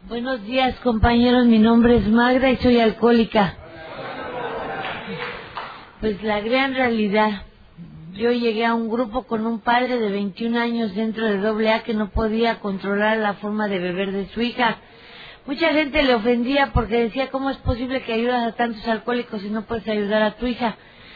Buenos días, compañeros. Mi nombre es Magda y soy alcohólica. Pues la gran realidad, yo llegué a un grupo con un padre de 21 años dentro de AA que no podía controlar la forma de beber de su hija. Mucha gente le ofendía porque decía, ¿cómo es posible que ayudas a tantos alcohólicos y no puedes ayudar a tu hija?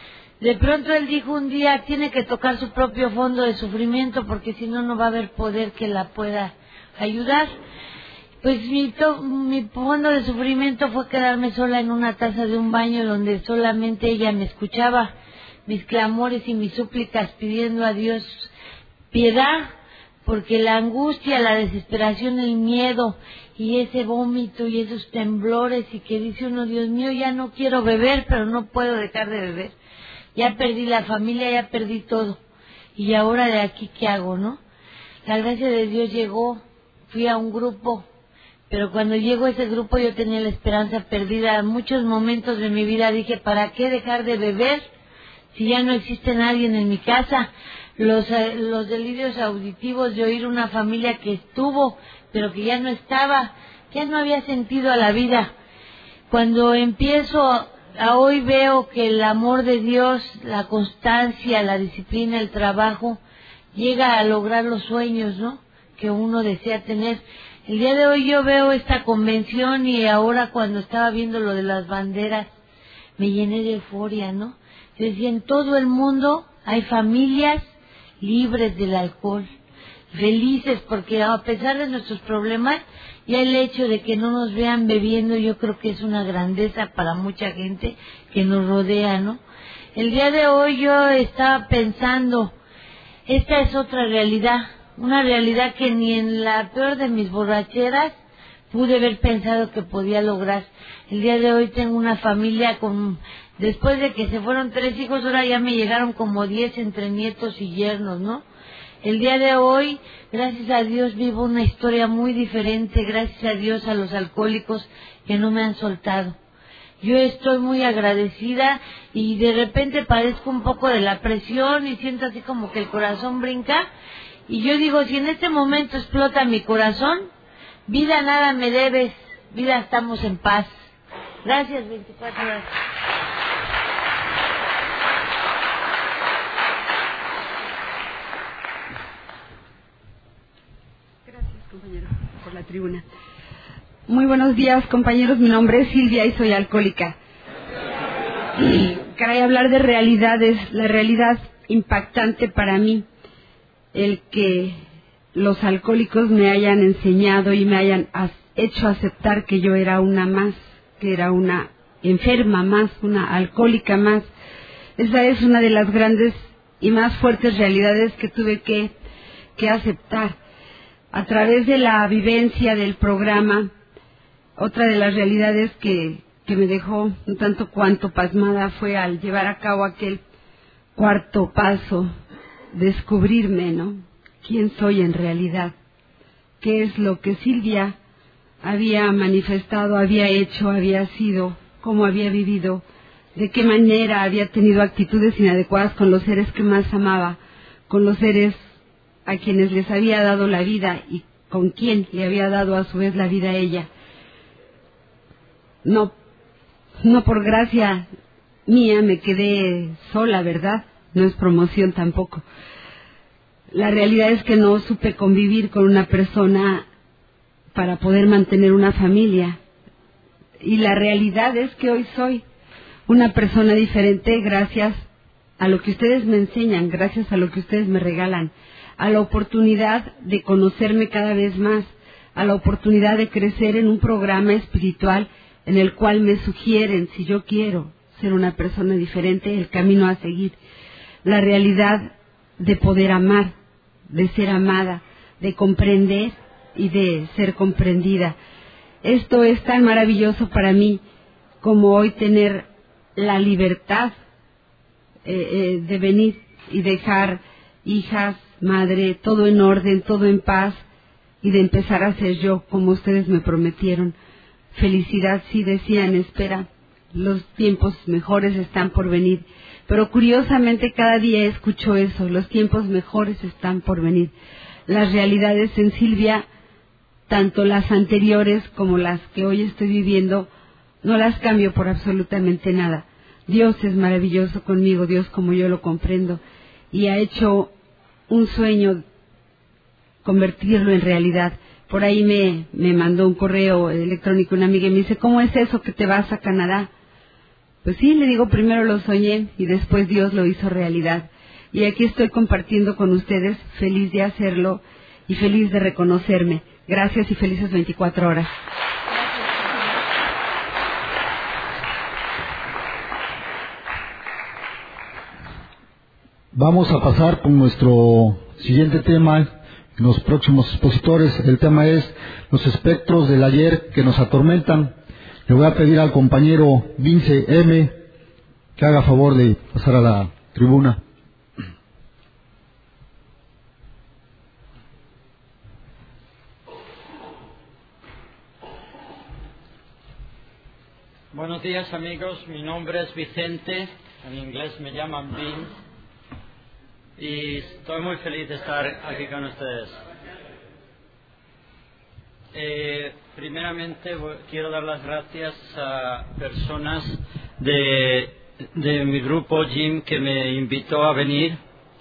De pronto él dijo un día, tiene que tocar su propio fondo de sufrimiento porque si no, no va a haber poder que la pueda ayudar. Pues mi fondo de sufrimiento fue quedarme sola en una taza de un baño donde solamente ella me escuchaba, mis clamores y mis súplicas pidiendo a Dios piedad, porque la angustia, la desesperación, el miedo y ese vómito y esos temblores y que dice uno, Dios mío, ya no quiero beber, pero no puedo dejar de beber. Ya perdí la familia, ya perdí todo. Y ahora de aquí, ¿qué hago, no? La gracia de Dios llegó, fui a un grupo. Pero cuando llegó a ese grupo yo tenía la esperanza perdida. En muchos momentos de mi vida dije, ¿para qué dejar de beber si ya no existe nadie en mi casa? Los delirios auditivos de oír una familia que estuvo, pero que ya no estaba, ya no había sentido a la vida. Cuando empiezo a hoy veo que el amor de Dios, la constancia, la disciplina, el trabajo, llega a lograr los sueños, ¿no?, que uno desea tener. El día de hoy yo veo esta convención y ahora cuando estaba viendo lo de las banderas me llené de euforia, ¿no? Yo decía, en todo el mundo hay familias libres del alcohol, felices, porque a pesar de nuestros problemas, ya el hecho de que no nos vean bebiendo yo creo que es una grandeza para mucha gente que nos rodea, ¿no? El día de hoy yo estaba pensando, esta es otra realidad. Una realidad que ni en la peor de mis borracheras pude haber pensado que podía lograr. El día de hoy tengo una familia después de que se fueron 3 hijos, ahora ya me llegaron como 10 entre nietos y yernos, ¿no? El día de hoy, gracias a Dios, vivo una historia muy diferente, gracias a Dios, a los alcohólicos que no me han soltado. Yo estoy muy agradecida y de repente padezco un poco de la presión y siento así como que el corazón brinca. Y yo digo, si en este momento explota mi corazón, vida nada me debes, vida estamos en paz. Gracias, 24 horas. Gracias, compañero, por la tribuna. Muy buenos días, compañeros. Mi nombre es Silvia y soy alcohólica. Caray, hablar de realidades, la realidad impactante para mí, el que los alcohólicos me hayan enseñado y me hayan hecho aceptar que yo era una más, que era una enferma más, una alcohólica más. Esa es una de las grandes y más fuertes realidades que tuve que aceptar. A través de la vivencia del programa, otra de las realidades que me dejó un tanto cuanto pasmada fue al llevar a cabo aquel cuarto paso, descubrirme, ¿no? ¿Quién soy en realidad? ¿Qué es lo que Silvia había manifestado, había hecho, había sido, cómo había vivido, de qué manera había tenido actitudes inadecuadas con los seres que más amaba, con los seres a quienes les había dado la vida y con quién le había dado a su vez la vida a ella? No por gracia mía me quedé sola, ¿verdad? No es promoción tampoco. La realidad es que no supe convivir con una persona para poder mantener una familia. Y la realidad es que hoy soy una persona diferente gracias a lo que ustedes me enseñan, gracias a lo que ustedes me regalan, a la oportunidad de conocerme cada vez más, a la oportunidad de crecer en un programa espiritual en el cual me sugieren, si yo quiero ser una persona diferente, el camino a seguir. La realidad de poder amar, de ser amada, de comprender y de ser comprendida. Esto es tan maravilloso para mí como hoy tener la libertad de venir y dejar hijas, madre, todo en orden, todo en paz y de empezar a ser yo como ustedes me prometieron. Felicidad, sí decían, espera, los tiempos mejores están por venir. Pero curiosamente cada día escucho eso, los tiempos mejores están por venir. Las realidades en Silvia tanto las anteriores como las que hoy estoy viviendo, no las cambio por absolutamente nada. Dios es maravilloso conmigo, Dios como yo lo comprendo, y ha hecho un sueño convertirlo en realidad. Por ahí me mandó un correo electrónico una amiga y me dice, ¿cómo es eso que te vas a Canadá? Pues sí, le digo, primero lo soñé y después Dios lo hizo realidad. Y aquí estoy compartiendo con ustedes, feliz de hacerlo y feliz de reconocerme. Gracias y felices 24 horas. Vamos a pasar con nuestro siguiente tema, los próximos expositores. El tema es los espectros del ayer que nos atormentan. Le voy a pedir al compañero Vince M. que haga favor de pasar a la tribuna. Buenos días amigos, mi nombre es Vicente, en inglés me llaman Vince, y estoy muy feliz de estar aquí con ustedes. Primeramente quiero dar las gracias a personas de mi grupo Jim que me invitó a venir,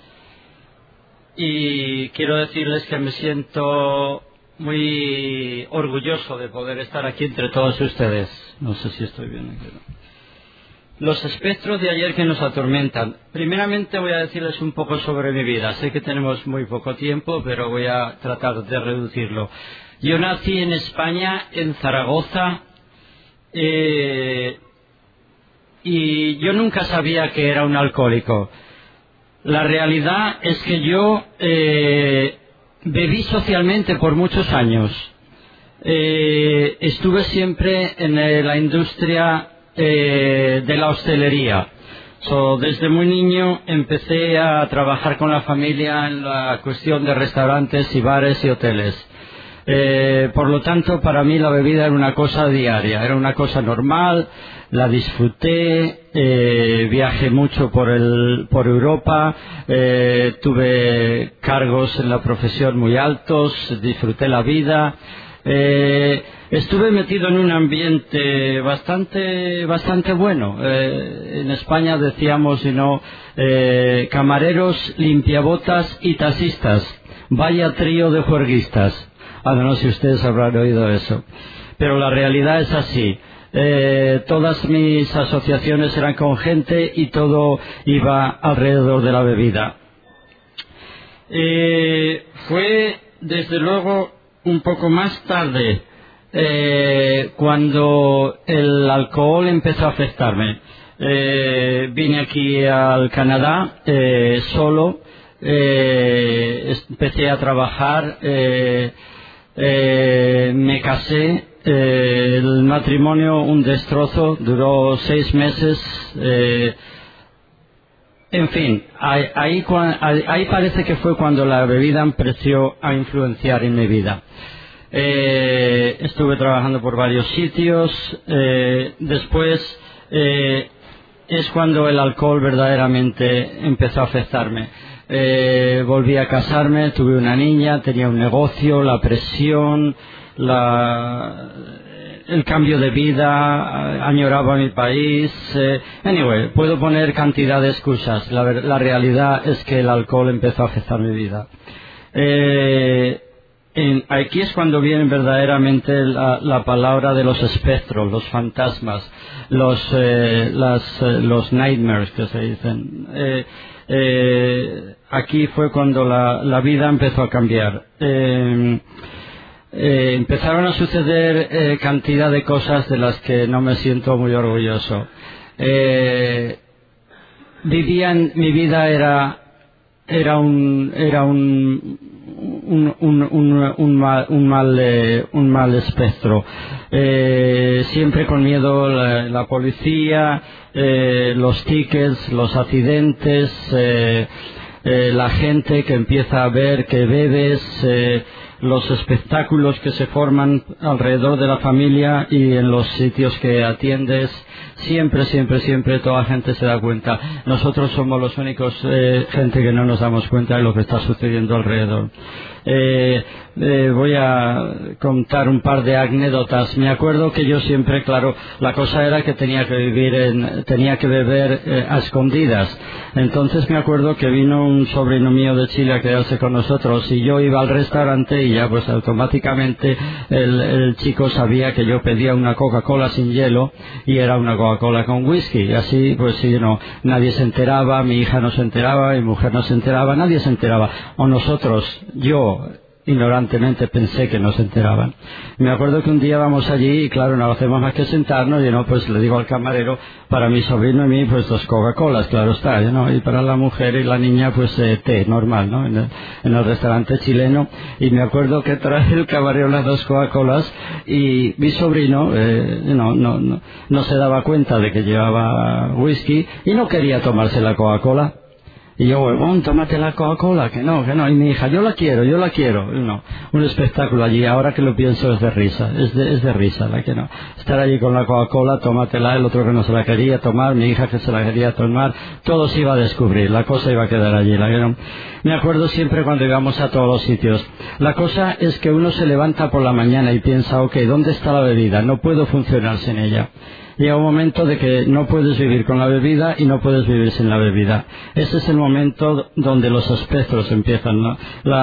y quiero decirles que me siento muy orgulloso de poder estar aquí entre todos ustedes. No sé si estoy bien aquí, ¿no? Los espectros de ayer que nos atormentan. Primeramente voy a decirles un poco sobre mi vida. Sé que tenemos muy poco tiempo, pero voy a tratar de reducirlo. Yo nací en España, en Zaragoza, y yo nunca sabía que era un alcohólico. La realidad es que yo bebí socialmente por muchos años. Estuve siempre en la industria de la hostelería. Desde muy niño empecé a trabajar con la familia en la cuestión de restaurantes y bares y hoteles. Por lo tanto, para mí la bebida era una cosa diaria, era una cosa normal, la disfruté, viajé mucho por Europa, tuve cargos en la profesión muy altos, disfruté la vida. Estuve metido en un ambiente bastante bueno. En España decíamos, camareros, limpiabotas y taxistas. Vaya trío de juerguistas. No sé si ustedes habrán oído eso. Pero la realidad es así. Todas mis asociaciones eran con gente y todo iba alrededor de la bebida. Fue, desde luego, un poco más tarde cuando el alcohol empezó a afectarme. Vine aquí al Canadá solo, empecé a trabajar, me casé, el matrimonio un destrozo, duró 6 meses. En fin, ahí parece que fue cuando la bebida empezó a influenciar en mi vida. Estuve trabajando por varios sitios. Después es cuando el alcohol verdaderamente empezó a afectarme. Volví a casarme, tuve una niña, tenía un negocio, la presión, el cambio de vida, añoraba mi país. Anyway, puedo poner cantidad de excusas. La realidad es que el alcohol empezó a afectar mi vida. Aquí es cuando viene verdaderamente la palabra de los espectros, los fantasmas, los nightmares que se dicen. Aquí fue cuando la vida empezó a cambiar. Empezaron a suceder cantidad de cosas de las que no me siento muy orgulloso. Mi vida era un mal espectro. Siempre con miedo la policía, los tickets, los accidentes, la gente que empieza a ver que bebes, los espectáculos que se forman alrededor de la familia y en los sitios que atiendes, siempre toda la gente se da cuenta. Nosotros somos los únicos gente que no nos damos cuenta de lo que está sucediendo alrededor. Voy a contar un par de anécdotas. Me acuerdo que yo siempre, claro, la cosa era que tenía que beber a escondidas. Entonces me acuerdo que vino un sobrino mío de Chile a quedarse con nosotros y yo iba al restaurante y ya pues automáticamente el chico sabía que yo pedía una Coca-Cola sin hielo y era una Coca-Cola con whisky. Y así pues sí, nadie se enteraba, mi hija no se enteraba, mi mujer no se enteraba, nadie se enteraba. O nosotros, yo ignorantemente pensé que no se enteraban. Me acuerdo que un día vamos allí y claro, no hacemos más que sentarnos y pues le digo al camarero, para mi sobrino y mí pues 2 Coca-Colas, claro está, y para la mujer y la niña pues té normal, en el restaurante chileno. Y me acuerdo que trae el camarero las 2 Coca-Colas y mi sobrino no se daba cuenta de que llevaba whisky y no quería tomarse la Coca-Cola. Y yo, tómate la Coca-Cola, que no. Y mi hija, yo la quiero. Un espectáculo allí, ahora que lo pienso es de risa, es de risa, que no. Estar allí con la Coca-Cola, tómatela, el otro que no se la quería tomar, mi hija que se la quería tomar, todo se iba a descubrir, la cosa iba a quedar allí, que no. Me acuerdo siempre cuando íbamos a todos los sitios. La cosa es que uno se levanta por la mañana y piensa, ¿dónde está la bebida? No puedo funcionar sin ella. Llega un momento de que no puedes vivir con la bebida y no puedes vivir sin la bebida. Ese es el momento donde los espectros empiezan, ¿no?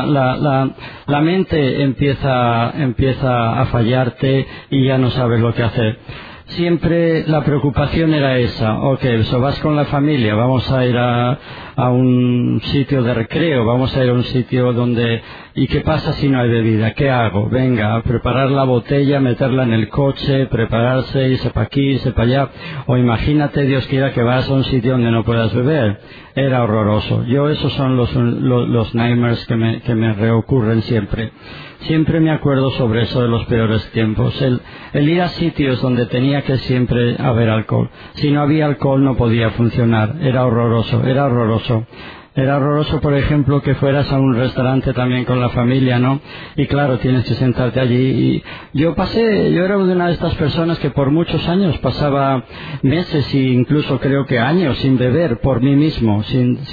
La mente empieza a fallarte y ya no sabes lo que hacer. Siempre la preocupación era esa, vas con la familia, vamos a ir a un sitio de recreo, vamos a ir a un sitio donde... ¿Y qué pasa si no hay bebida? ¿Qué hago? Venga, a preparar la botella, meterla en el coche, prepararse, irse para aquí, irse para allá. O imagínate, Dios quiera, que vas a un sitio donde no puedas beber. Era horroroso. Esos son los nightmares que me reocurren siempre. Siempre me acuerdo sobre eso de los peores tiempos. El ir a sitios donde tenía que siempre haber alcohol. Si no había alcohol no podía funcionar. Era horroroso. Era horroroso, por ejemplo, que fueras a un restaurante también con la familia, ¿no? Y claro, tienes que sentarte allí. Y yo era una de estas personas que por muchos años pasaba meses e incluso creo que años sin beber por mí mismo,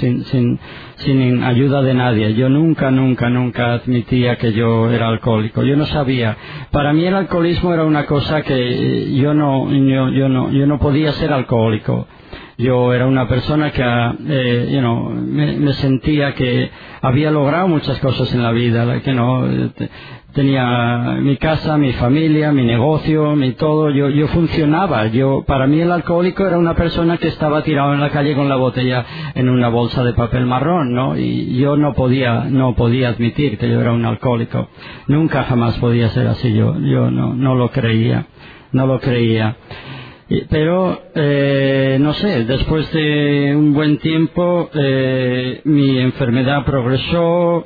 sin ayuda de nadie. Yo nunca admitía que yo era alcohólico. Yo no sabía. Para mí el alcoholismo era una cosa que yo no podía ser alcohólico. Yo era una persona que, me sentía que había logrado muchas cosas en la vida, tenía mi casa, mi familia, mi negocio, mi todo, yo funcionaba. Para mí el alcohólico era una persona que estaba tirado en la calle con la botella en una bolsa de papel marrón, ¿no? Y yo no podía admitir que yo era un alcohólico. Nunca jamás podía ser así, yo no lo creía. Pero, no sé, después de un buen tiempo, mi enfermedad progresó,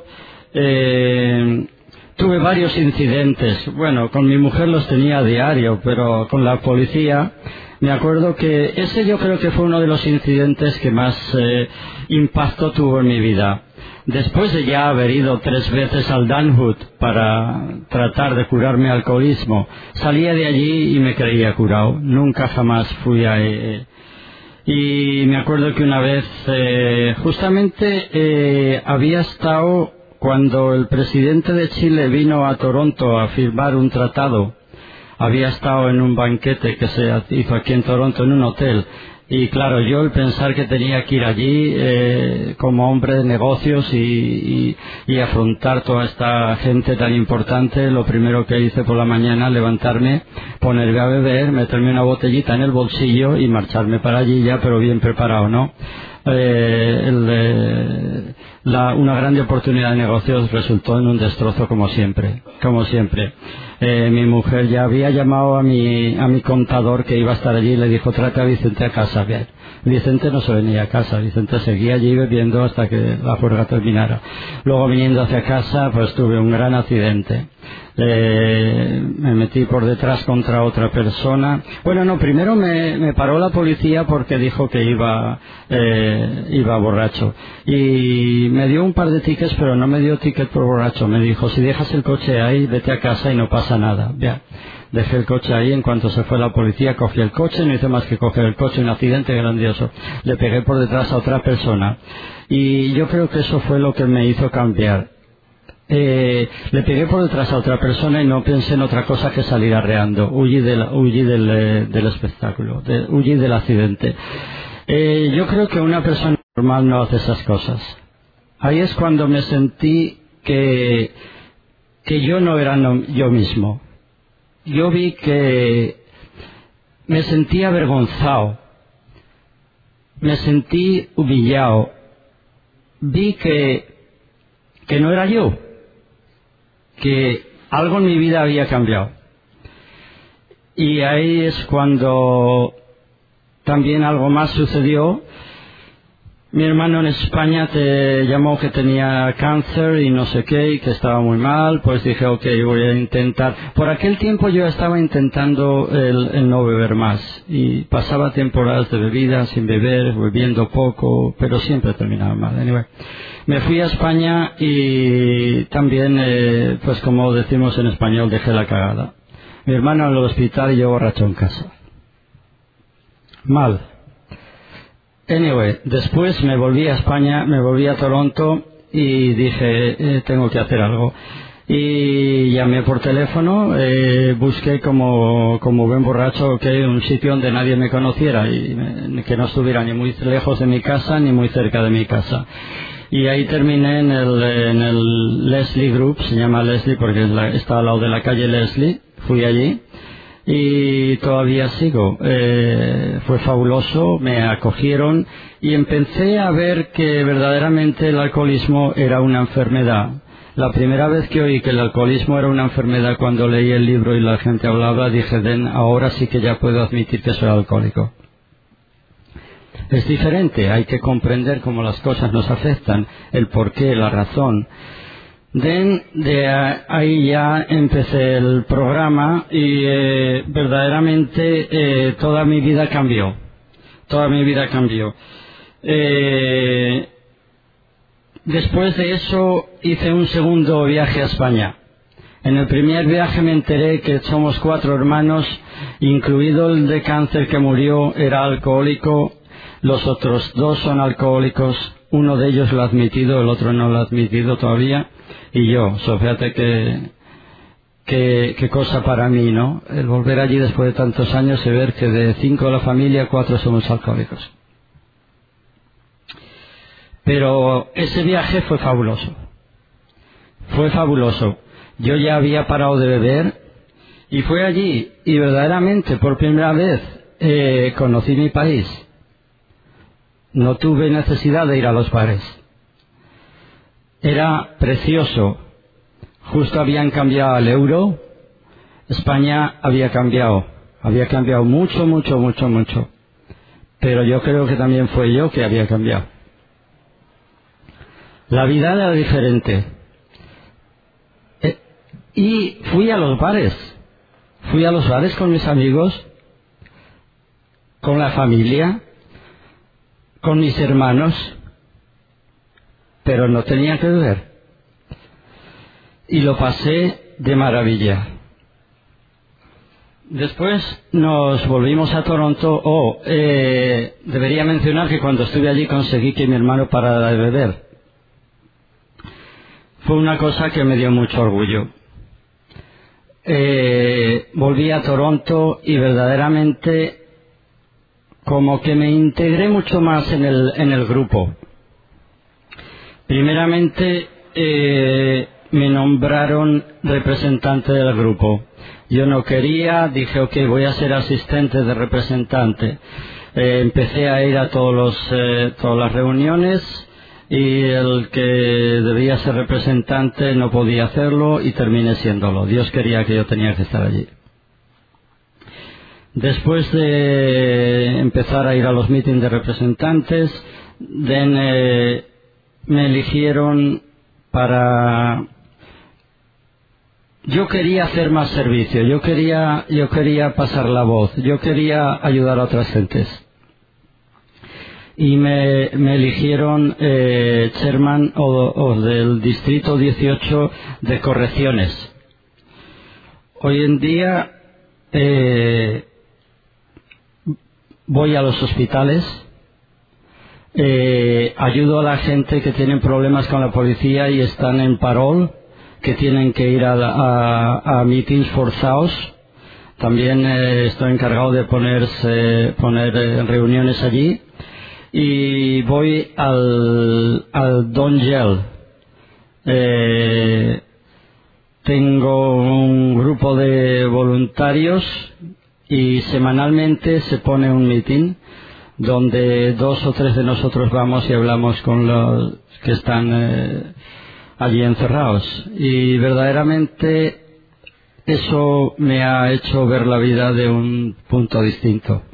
tuve varios incidentes. Bueno, con mi mujer los tenía a diario, pero con la policía, me acuerdo que ese yo creo que fue uno de los incidentes que más impacto tuvo en mi vida. Después de ya haber ido 3 veces al Danhood para tratar de curar mi alcoholismo, salía de allí y me creía curado. Nunca jamás fui a... Y me acuerdo que una vez, justamente había estado cuando el presidente de Chile vino a Toronto a firmar un tratado. Había estado en un banquete que se hizo aquí en Toronto, en un hotel. Y claro, yo el pensar que tenía que ir allí como hombre de negocios y afrontar toda esta gente tan importante, lo primero que hice por la mañana, levantarme, ponerme a beber, meterme una botellita en el bolsillo y marcharme para allí ya, pero bien preparado, ¿no? Una grande oportunidad de negocios resultó en un destrozo como siempre. Mi mujer ya había llamado a mi contador que iba a estar allí y le dijo, trate a Vicente a casa. Bien. Vicente no se venía a casa, Vicente seguía allí bebiendo hasta que la juerga terminara. Luego viniendo hacia casa pues tuve un gran accidente. Me metí por detrás contra otra persona. Bueno, no, primero me paró la policía porque dijo que iba borracho. Y me dio un par de tickets, pero no me dio ticket por borracho. Me dijo, si dejas el coche ahí, vete a casa y no pasa nada. Ya. Dejé el coche ahí, en cuanto se fue la policía, cogí el coche, no hice más que coger el coche, un accidente grandioso. Le pegué por detrás a otra persona. Y yo creo que eso fue lo que me hizo cambiar. Le pegué por detrás a otra persona y no pensé en otra cosa que salir arreando. Huí del espectáculo, huí del accidente. Yo creo que una persona normal no hace esas cosas. Ahí es cuando me sentí que yo no era yo mismo. Yo vi que me sentí avergonzado, me sentí humillado, vi que no era yo, que algo en mi vida había cambiado. Y ahí es cuando también algo más sucedió. Mi hermano en España te llamó que tenía cáncer y no sé qué, y que estaba muy mal. Pues dije, ok, voy a intentar. Por aquel tiempo yo estaba intentando el no beber más. Y pasaba temporadas de bebida, sin beber, bebiendo poco, pero siempre terminaba mal. Anyway, me fui a España y también, pues como decimos en español, dejé la cagada. Mi hermano en el hospital y yo borracho en casa. Mal. Anyway, después me volví a España, me volví a Toronto y dije, tengo que hacer algo. Y llamé por teléfono, busqué como buen borracho un sitio donde nadie me conociera y que no estuviera ni muy lejos de mi casa ni muy cerca de mi casa. Y ahí terminé en el Leslie Group, se llama Leslie porque está al lado de la calle Leslie. Fui allí y todavía sigo. Fue fabuloso, me acogieron y empecé a ver que verdaderamente el alcoholismo era una enfermedad. La primera vez que oí que el alcoholismo era una enfermedad, cuando leí el libro y la gente hablaba, dije, ahora sí que ya puedo admitir que soy alcohólico. Es diferente, hay que comprender cómo las cosas nos afectan, el porqué, la razón. De ahí ya empecé el programa y verdaderamente toda mi vida cambió. Toda mi vida cambió. Después de eso hice un segundo viaje a España. En el primer viaje me enteré que somos 4 hermanos, incluido el de cáncer que murió, era alcohólico. Los otros 2 son alcohólicos. Uno de ellos lo ha admitido, el otro no lo ha admitido todavía. Y yo, fíjate qué cosa para mí, ¿no? El volver allí después de tantos años y ver que de 5 de la familia, 4 somos alcohólicos. Pero ese viaje fue fabuloso. Fue fabuloso. Yo ya había parado de beber y fue allí y verdaderamente por primera vez conocí mi país. No tuve necesidad de ir a los bares. Era precioso. Justo habían cambiado al euro. España había cambiado mucho, mucho, mucho, mucho. Pero yo creo que también fue yo que había cambiado. La vida era diferente. Y fui a los bares. Fui a los bares con mis amigos, con la familia, con mis hermanos, pero no tenía que beber. Y lo pasé de maravilla. Después nos volvimos a Toronto. Debería mencionar que cuando estuve allí conseguí que mi hermano parara de beber. Fue una cosa que me dio mucho orgullo. Volví a Toronto y verdaderamente como que me integré mucho más en el grupo. Primeramente me nombraron representante del grupo. Yo no quería, dije ok, voy a ser asistente de representante. Empecé a ir a todas las reuniones y el que debía ser representante no podía hacerlo y terminé siéndolo. Dios quería que yo tenía que estar allí. Después de empezar a ir a los mítines de representantes, me eligieron para yo quería hacer más servicio, yo quería pasar la voz, yo quería ayudar a otras gentes. Y me eligieron chairman o del distrito 18 de correcciones. Hoy en día voy a los hospitales, ayudo a la gente que tiene problemas con la policía y están en parol, que tienen que ir a meetings forzados. También estoy encargado de poner reuniones allí. Y voy al Don Gel. Tengo un grupo de voluntarios y semanalmente se pone un meeting donde 2 o 3 de nosotros vamos y hablamos con los que están allí encerrados. Y verdaderamente eso me ha hecho ver la vida de un punto distinto.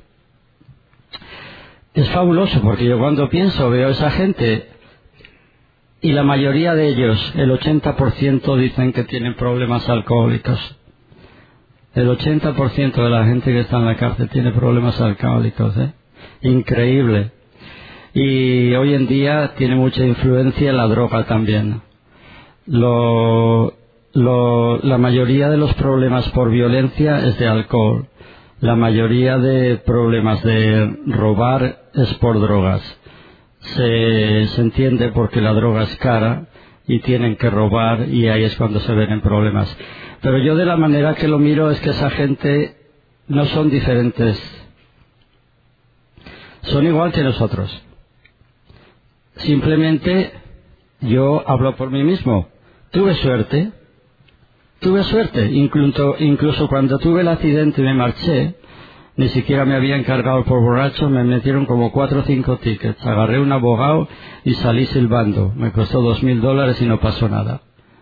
Es fabuloso porque yo cuando veo a esa gente y la mayoría de ellos, el 80% dicen que tienen problemas alcohólicos. El 80% de la gente que está en la cárcel tiene problemas alcohólicos, Increíble. Y hoy en día tiene mucha influencia la droga también. La mayoría de los problemas por violencia es de alcohol. La mayoría de problemas de robar es por drogas. Se entiende porque la droga es cara y tienen que robar y ahí es cuando se ven en problemas. Pero yo de la manera que lo miro es que esa gente no son diferentes. Son igual que nosotros. Simplemente yo hablo por mí mismo. Tuve suerte. Incluso cuando tuve el accidente y me marché, ni siquiera me había encargado por borracho, me metieron como 4 o 5 tickets. Agarré un abogado y salí silbando. Me costó $2,000 y no pasó nada.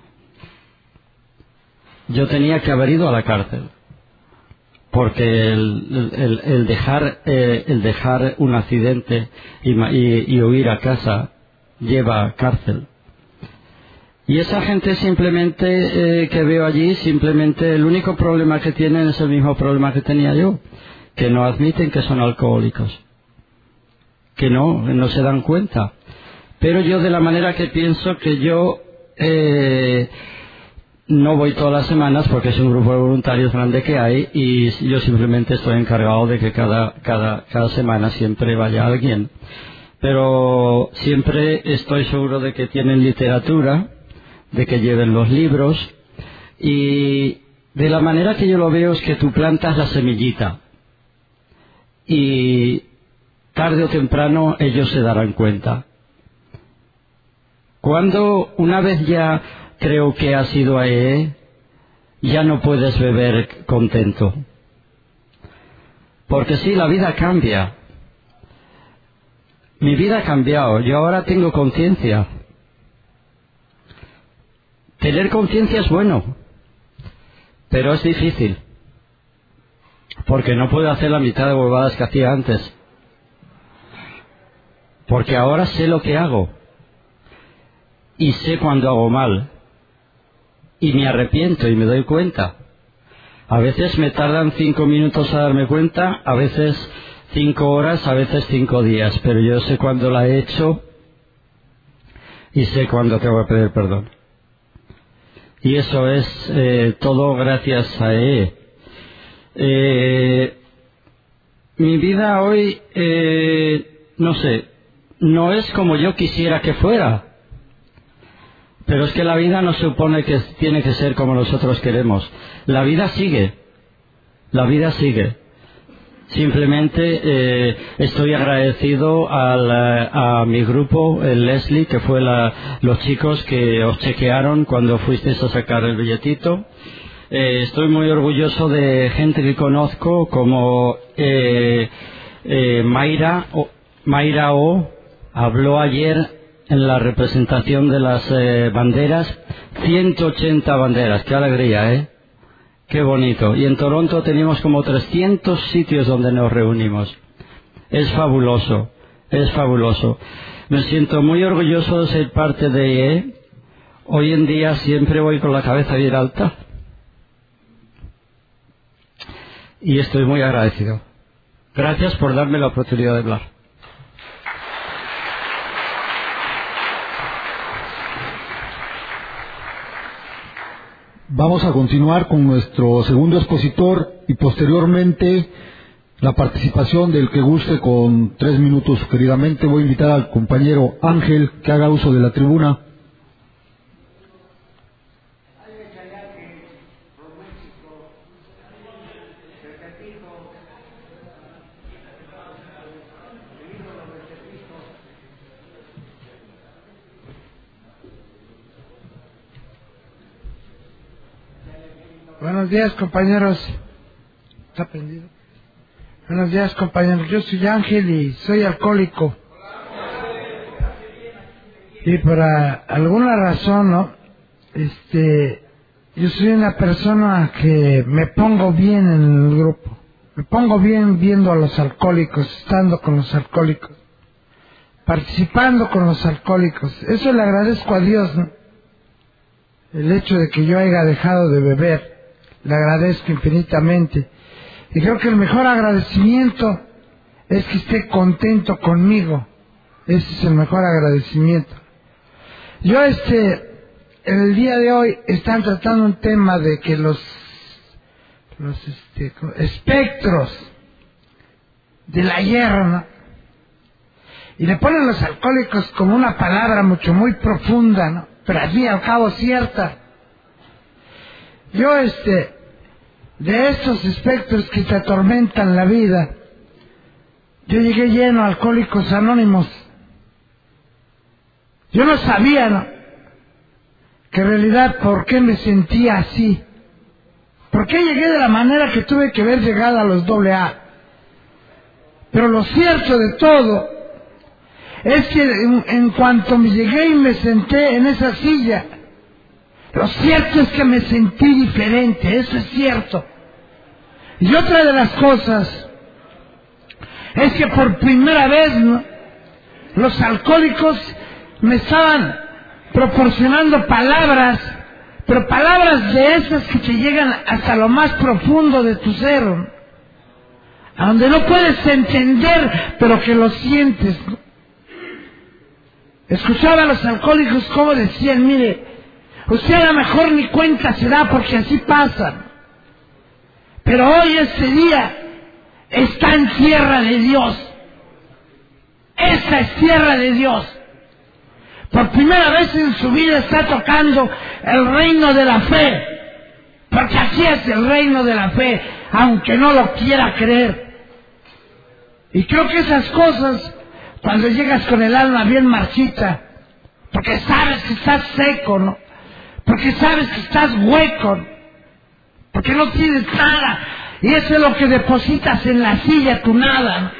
Yo tenía que haber ido a la cárcel. Porque el dejar un accidente y huir a casa lleva a cárcel. Y esa gente simplemente que veo allí, simplemente el único problema que tienen es el mismo problema que tenía yo, que no admiten que son alcohólicos, que no se dan cuenta. Pero yo de la manera que pienso que yo no voy todas las semanas porque es un grupo de voluntarios grande que hay y yo simplemente estoy encargado de que cada semana siempre vaya alguien. Pero siempre estoy seguro de que tienen literatura, de que lleven los libros y de la manera que yo lo veo es que tú plantas la semillita y tarde o temprano ellos se darán cuenta. Cuando una vez ya creo que has ido a ya no puedes beber contento. Porque sí, la vida cambia. Mi vida ha cambiado. Yo ahora tengo conciencia. Tener conciencia es bueno, pero es difícil. Porque no puedo hacer la mitad de bobadas que hacía antes. Porque ahora sé lo que hago. Y sé cuando hago mal. Y me arrepiento y me doy cuenta. A veces me tardan 5 minutos a darme cuenta, a veces 5 horas, a veces 5 días. Pero yo sé cuándo la he hecho y sé cuándo tengo que pedir perdón. Y eso es todo gracias a mi vida hoy, no es como yo quisiera que fuera. Pero es que la vida no supone que tiene que ser como nosotros queremos. La vida sigue. Simplemente estoy agradecido a mi grupo, el Leslie, que fue los chicos que os chequearon cuando fuisteis a sacar el billetito. Estoy muy orgulloso de gente que conozco como Mayra O. Habló ayer en la representación de las banderas, 180 banderas, qué alegría, qué bonito. Y en Toronto tenemos como 300 sitios donde nos reunimos. Es fabuloso. Me siento muy orgulloso de ser parte de Hoy en día siempre voy con la cabeza bien alta. y estoy muy agradecido. Gracias por darme la oportunidad de hablar. Vamos a continuar con nuestro segundo expositor y posteriormente la participación del que guste con 3 minutos. Queridamente voy a invitar al compañero Ángel que haga uso de la tribuna. Buenos días, compañeros. ¿Está prendido? Buenos días, compañeros. Yo soy Ángel y soy alcohólico. Y por alguna razón, ¿no? Yo soy una persona que me pongo bien en el grupo. Me pongo bien viendo a los alcohólicos, estando con los alcohólicos, participando con los alcohólicos. Eso le agradezco a Dios, ¿no? El hecho de que yo haya dejado de beber. Le agradezco infinitamente. Y creo que el mejor agradecimiento es que esté contento conmigo. Ese es el mejor agradecimiento. Yo en el día de hoy están tratando un tema de que los espectros del ayer, ¿no? Y le ponen los alcohólicos como una palabra muy profunda, ¿no? Pero al fin y al cabo cierta. Yo de estos espectros que te atormentan la vida, yo llegué lleno a Alcohólicos Anónimos. Yo no sabía, ¿no?, que en realidad por qué me sentía así. ¿Por qué llegué de la manera que tuve que haber llegado a los AA? Pero lo cierto de todo es que en cuanto me llegué y me senté en esa silla, lo cierto es que me sentí diferente, eso es cierto. Y otra de las cosas es que por primera vez, ¿no?, los alcohólicos me estaban proporcionando palabras, pero palabras de esas que te llegan hasta lo más profundo de tu ser, ¿no?, a donde no puedes entender, pero que lo sientes, ¿no? Escuchaba a los alcohólicos como decían: mire, usted a lo mejor ni cuenta se da porque así pasa, pero hoy este día está en tierra de Dios. Esta es tierra de Dios. Por primera vez en su vida está tocando el reino de la fe, porque aquí es el reino de la fe, aunque no lo quiera creer. Y creo que esas cosas, cuando llegas con el alma bien marchita, porque sabes que estás seco, ¿no?, porque sabes que estás hueco, porque no tienes nada, y eso es lo que depositas en la silla, tu nada, ¿no?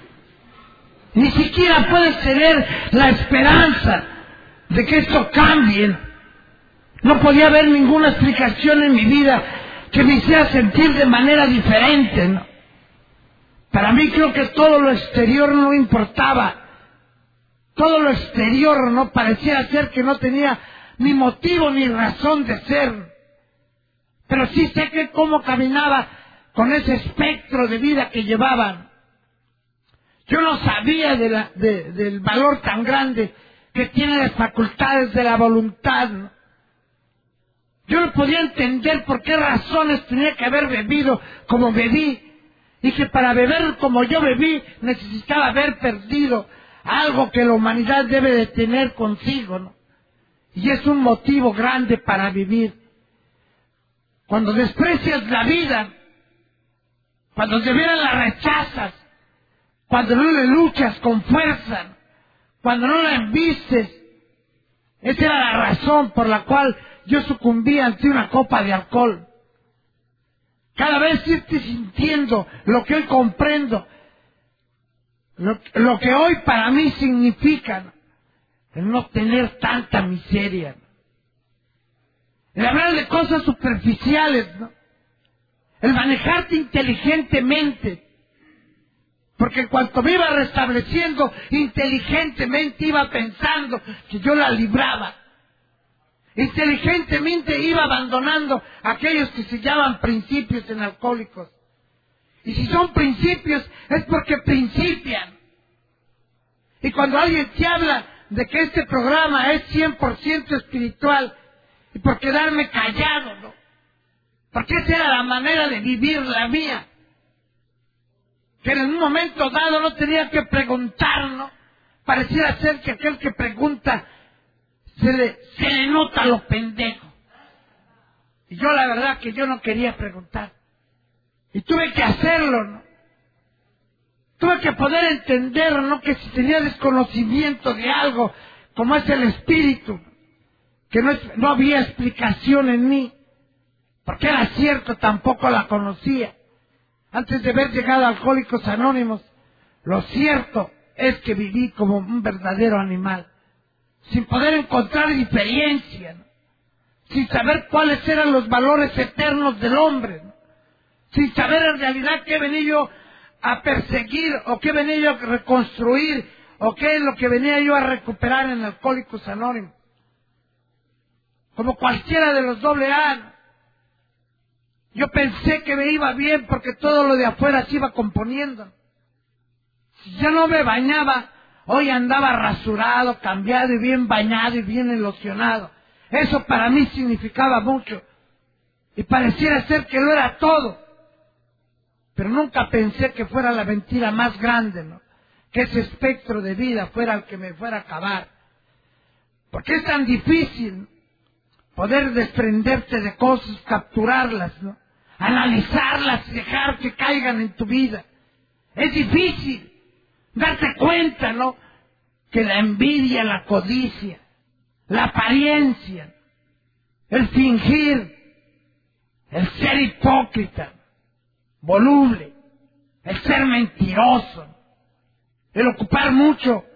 Ni siquiera puedes tener la esperanza de que esto cambie. No podía haber ninguna explicación en mi vida que me hiciera sentir de manera diferente, ¿no? Para mí creo que todo lo exterior no importaba. Todo lo exterior no parecía ser que no tenía ni motivo ni razón de ser. Pero sí sé que cómo caminaba con ese espectro de vida que llevaban. Yo no sabía del valor tan grande que tienen las facultades de la voluntad, ¿no? Yo no podía entender por qué razones tenía que haber bebido como bebí, y que para beber como yo bebí necesitaba haber perdido algo que la humanidad debe de tener consigo, ¿no? Y es un motivo grande para vivir. Cuando desprecias la vida, cuando de veras la rechazas, cuando no le luchas con fuerza, cuando no la embistes, esa era la razón por la cual yo sucumbí ante una copa de alcohol. Cada vez irte sintiendo lo que hoy comprendo, lo que hoy para mí significa, ¿no?, el no tener tanta miseria, ¿no?, el hablar de cosas superficiales, ¿no?, el manejarte inteligentemente, porque en cuanto me iba restableciendo inteligentemente iba pensando que yo la libraba. Inteligentemente iba abandonando aquellos que se llaman principios en Alcohólicos. Y si son principios, es porque principian. Y cuando alguien te habla de que este programa es 100% espiritual, y por quedarme callado, ¿no? Porque esa era la manera de vivir la mía. Que en un momento dado no tenía que preguntar, ¿no? Pareciera ser que aquel que pregunta se le nota lo pendejo. Y yo la verdad que yo no quería preguntar. Y tuve que hacerlo, ¿no? Tuve que poder entender, ¿no? Que si tenía desconocimiento de algo, como es el espíritu, que no había explicación en mí, porque era cierto, tampoco la conocía. Antes de haber llegado a Alcohólicos Anónimos, lo cierto es que viví como un verdadero animal, sin poder encontrar diferencia, ¿no? Sin saber cuáles eran los valores eternos del hombre, ¿no? Sin saber en realidad qué venía yo a perseguir, o qué venía yo a reconstruir, o qué es lo que venía yo a recuperar en Alcohólicos Anónimos. Como cualquiera de los AA, ¿no? Yo pensé que me iba bien porque todo lo de afuera se iba componiendo. Si yo no me bañaba, hoy andaba rasurado, cambiado y bien bañado y bien elocionado. Eso para mí significaba mucho. Y pareciera ser que lo era todo. Pero nunca pensé que fuera la mentira más grande, ¿no? Que ese espectro de vida fuera el que me fuera a acabar. Porque es tan difícil poder desprenderte de cosas, capturarlas, ¿no? Analizarlas y dejar que caigan en tu vida. Es difícil darte cuenta, ¿no? Que la envidia, la codicia, la apariencia, el fingir, el ser hipócrita, voluble, el ser mentiroso, el ocupar mucho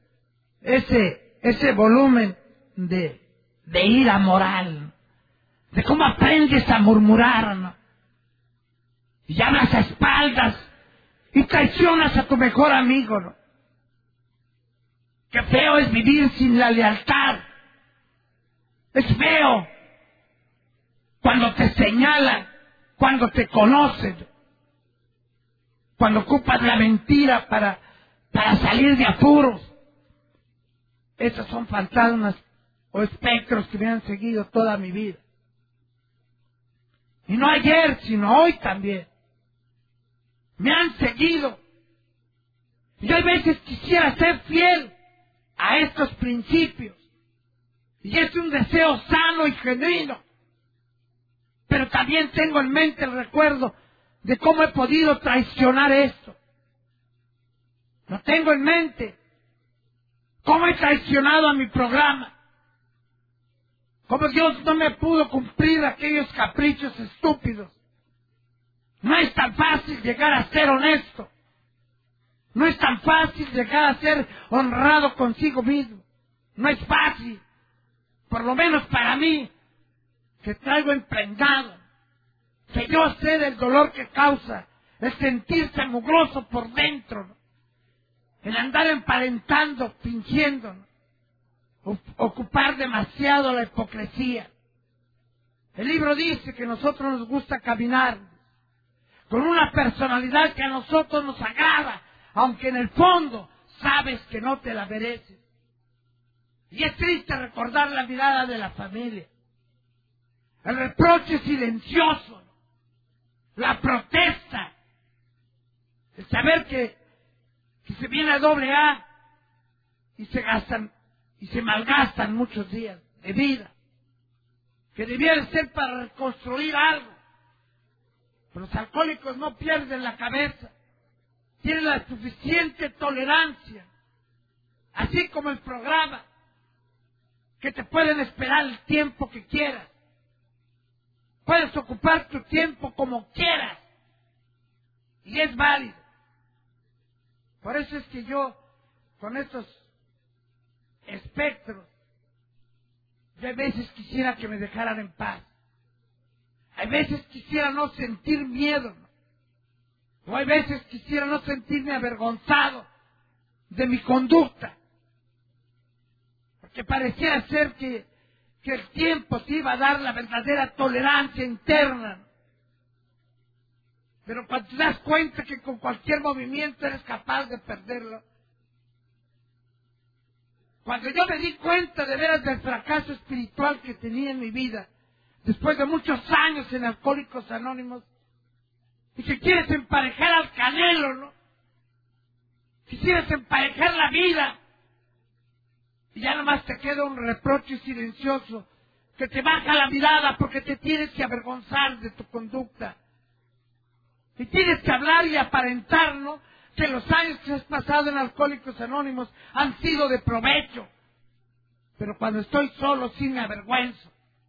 ese volumen de ira moral, de cómo aprendes a murmurar, ¿no? Y hablas a espaldas y traicionas a tu mejor amigo, ¿no? Qué feo es vivir sin la lealtad. Es feo cuando te señalan, cuando te conocen, cuando ocupas la mentira para salir de apuros. Esos son fantasmas o espectros que me han seguido toda mi vida. Y no ayer, sino hoy también. Me han seguido. Y yo a veces quisiera ser fiel a estos principios. Y es un deseo sano y genuino. Pero también tengo en mente el recuerdo de cómo he podido traicionar esto. Lo tengo en mente. Cómo he traicionado a mi programa. Cómo Dios no me pudo cumplir aquellos caprichos estúpidos. No es tan fácil llegar a ser honesto. No es tan fácil llegar a ser honrado consigo mismo. No es fácil. Por lo menos para mí, que traigo impregnado, que yo sé del dolor que causa el sentirse mugroso por dentro, ¿no? El andar emparentando, fingiendo, ¿no? Ocupar demasiado la hipocresía. El libro dice que a nosotros nos gusta caminar con una personalidad que a nosotros nos agrada, aunque en el fondo sabes que no te la mereces. Y es triste recordar la mirada de la familia, el reproche silencioso, la protesta, el saber que se viene a AA y se gastan y se malgastan muchos días de vida, que debía ser para reconstruir algo. Pero los alcohólicos no pierden la cabeza, tienen la suficiente tolerancia, así como el programa, que te pueden esperar el tiempo que quieras. Puedes ocupar tu tiempo como quieras, y es válido. Por eso es que yo, con estos espectros, yo a veces quisiera que me dejaran en paz. Hay veces quisiera no sentir miedo, ¿no? O hay veces quisiera no sentirme avergonzado de mi conducta. Porque parecía ser que el tiempo te iba a dar la verdadera tolerancia interna, ¿no? Pero cuando te das cuenta que con cualquier movimiento eres capaz de perderlo. Cuando yo me di cuenta de veras del fracaso espiritual que tenía en mi vida, después de muchos años en Alcohólicos Anónimos, y que quieres emparejar al Canelo, ¿no? Quisieras emparejar la vida, y ya nomás te queda un reproche silencioso que te baja la mirada porque te tienes que avergonzar de tu conducta. Y tienes que hablar y aparentar, ¿no?, que los años que has pasado en Alcohólicos Anónimos han sido de provecho. Pero cuando estoy solo sí me avergüenzo.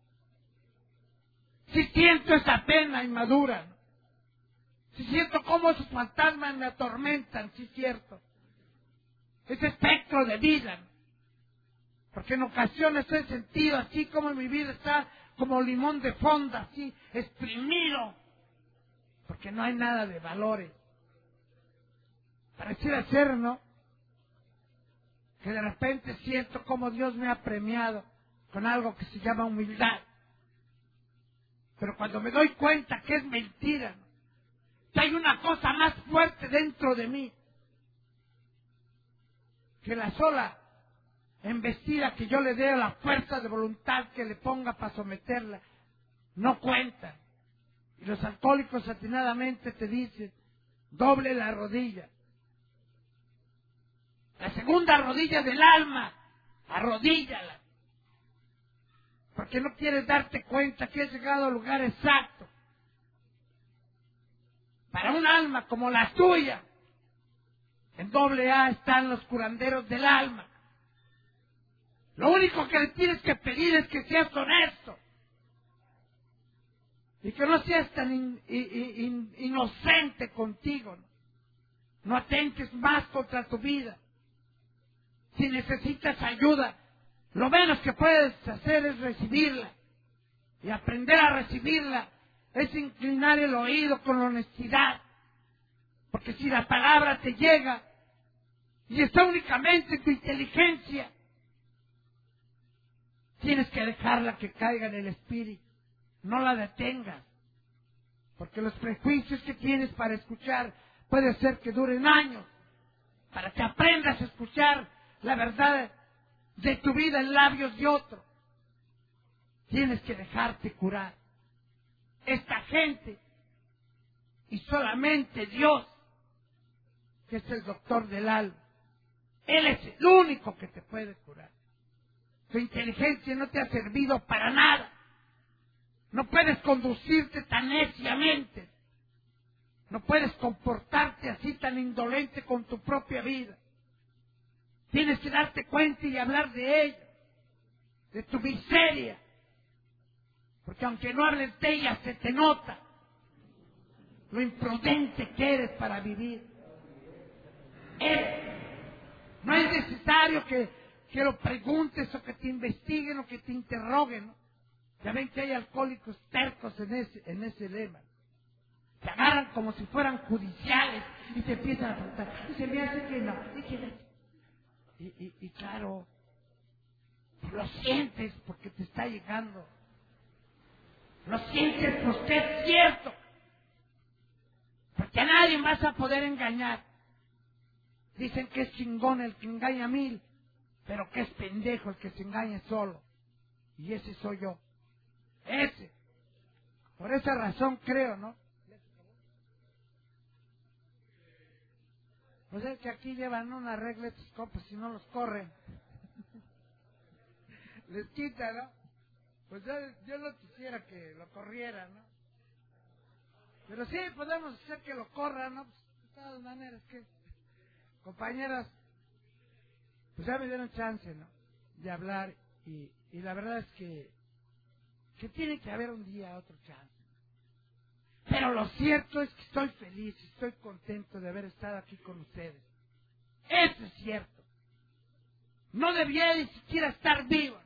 Sí siento esa pena inmadura, ¿no? Sí siento cómo esos fantasmas me atormentan, sí cierto. Ese espectro de vida, ¿no? Porque en ocasiones he sentido así como mi vida está como limón de fonda, así, exprimido. Porque no hay nada de valores. Pareciera ser, ¿no?, que de repente siento como Dios me ha premiado con algo que se llama humildad. Pero cuando me doy cuenta que es mentira, ¿no?, que hay una cosa más fuerte dentro de mí, que la sola embestida que yo le dé a la fuerza de voluntad que le ponga para someterla, no cuenta. Y los alcohólicos atinadamente te dicen, doble la rodilla. La segunda rodilla del alma, arrodíllala. Porque no quieres darte cuenta que has llegado al lugar exacto. Para un alma como la tuya, en AA están los curanderos del alma. Lo único que le tienes que pedir es que seas honesto. Y que no seas tan inocente contigo. No atentes más contra tu vida. Si necesitas ayuda, lo menos que puedes hacer es recibirla. Y aprender a recibirla es inclinar el oído con honestidad. Porque si la palabra te llega y está únicamente en tu inteligencia, tienes que dejarla que caiga en el espíritu. No la detengas. Porque los prejuicios que tienes para escuchar puede ser que duren años. Para que aprendas a escuchar la verdad de tu vida en labios de otro. Tienes que dejarte curar. Esta gente, y solamente Dios, que es el doctor del alma, Él es el único que te puede curar. Tu inteligencia no te ha servido para nada. No puedes conducirte tan neciamente. No puedes comportarte así tan indolente con tu propia vida. Tienes que darte cuenta y hablar de ella, de tu miseria. Porque aunque no hables de ella, se te nota lo imprudente que eres para vivir. No es necesario que lo preguntes o que te investiguen o que te interroguen, ¿no? Ya ven que hay alcohólicos tercos en ese lema. Te agarran como si fueran judiciales y te empiezan a preguntar. Y se me hace que no. Y claro, lo sientes porque te está llegando. Lo sientes porque es cierto. Porque a nadie vas a poder engañar. Dicen que es chingón el que engaña a 1000, pero que es pendejo el que se engaña solo. Y ese soy yo. Ese. Por esa razón creo, ¿no? Pues es que aquí llevan una regla estos compas, si no los corren. Les quita, ¿no? Pues yo no quisiera que lo corrieran, ¿no? Pero sí podemos hacer que lo corran, ¿no? Pues, de todas maneras, que compañeros, pues ya me dieron chance, ¿no?, de hablar y la verdad es que tiene que haber un día otro chance. Pero lo cierto es que estoy feliz, estoy contento de haber estado aquí con ustedes. Eso es cierto. No debía ni siquiera estar vivo.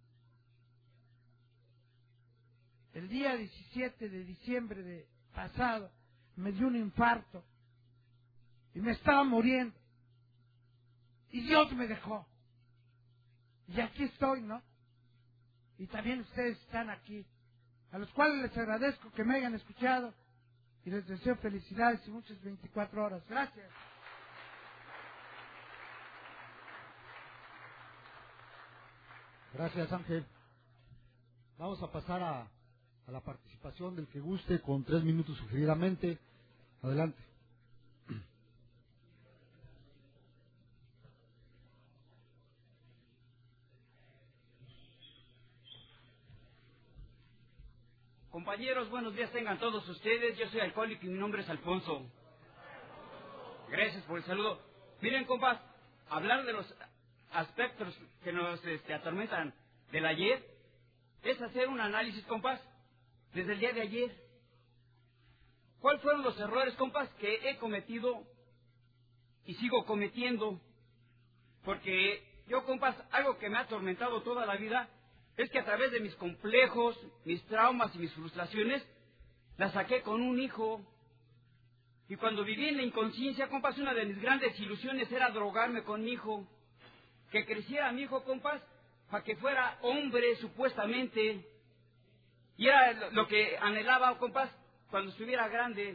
El día 17 de diciembre de pasado me dio un infarto y me estaba muriendo. Y Dios me dejó. Y aquí estoy, ¿no? Y también ustedes están aquí, a los cuales les agradezco que me hayan escuchado y les deseo felicidades y muchas 24 horas. Gracias. Gracias, Ángel. Vamos a pasar a la participación del que guste con 3 minutos sugeridamente. Adelante. Compañeros, buenos días tengan todos ustedes. Yo soy alcohólico y mi nombre es Alfonso. Gracias por el saludo. Miren, compas, hablar de los aspectos que nos atormentan del ayer es hacer un análisis, compas, desde el día de ayer. ¿Cuáles fueron los errores, compas, que he cometido y sigo cometiendo? Porque yo, compas, algo que me ha atormentado toda la vida es que a través de mis complejos, mis traumas y mis frustraciones, las saqué con un hijo. Y cuando viví en la inconsciencia, compas, una de mis grandes ilusiones era drogarme con mi hijo. Que creciera mi hijo, compas, para que fuera hombre, supuestamente. Y era lo que anhelaba, compas, cuando estuviera grande.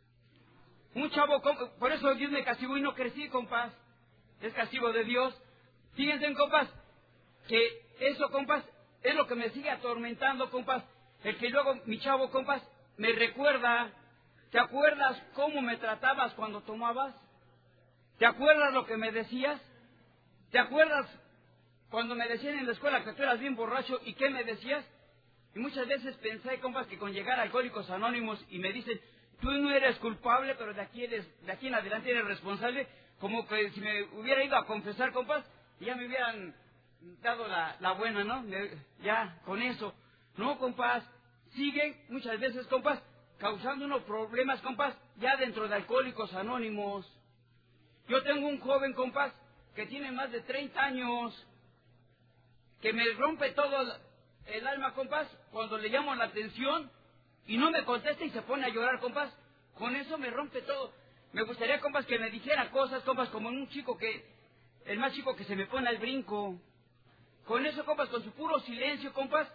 Un chavo, por eso Dios me castigó y no crecí, compas. Es castigo de Dios. Fíjense, compas, que eso, compas, es lo que me sigue atormentando, compas. El que luego mi chavo, compas, me recuerda. ¿Te acuerdas cómo me tratabas cuando tomabas? ¿Te acuerdas lo que me decías? ¿Te acuerdas cuando me decían en la escuela que tú eras bien borracho y qué me decías? Y muchas veces pensé, compas, que con llegar a Alcohólicos Anónimos y me dicen, tú no eres culpable, pero de aquí en adelante eres responsable, como que si me hubiera ido a confesar, compas, y ya me hubieran dado la buena, ¿no? Ya, con eso. No, compas, siguen muchas veces, compas, causando unos problemas, compas, ya dentro de Alcohólicos Anónimos. Yo tengo un joven, compas, que tiene más de 30 años, que me rompe todo el alma, compas, cuando le llamo la atención y no me contesta y se pone a llorar, compas. Con eso me rompe todo. Me gustaría, compas, que me dijera cosas, compas, como un chico el más chico que se me pone al brinco. Con eso, compas, con su puro silencio, compas,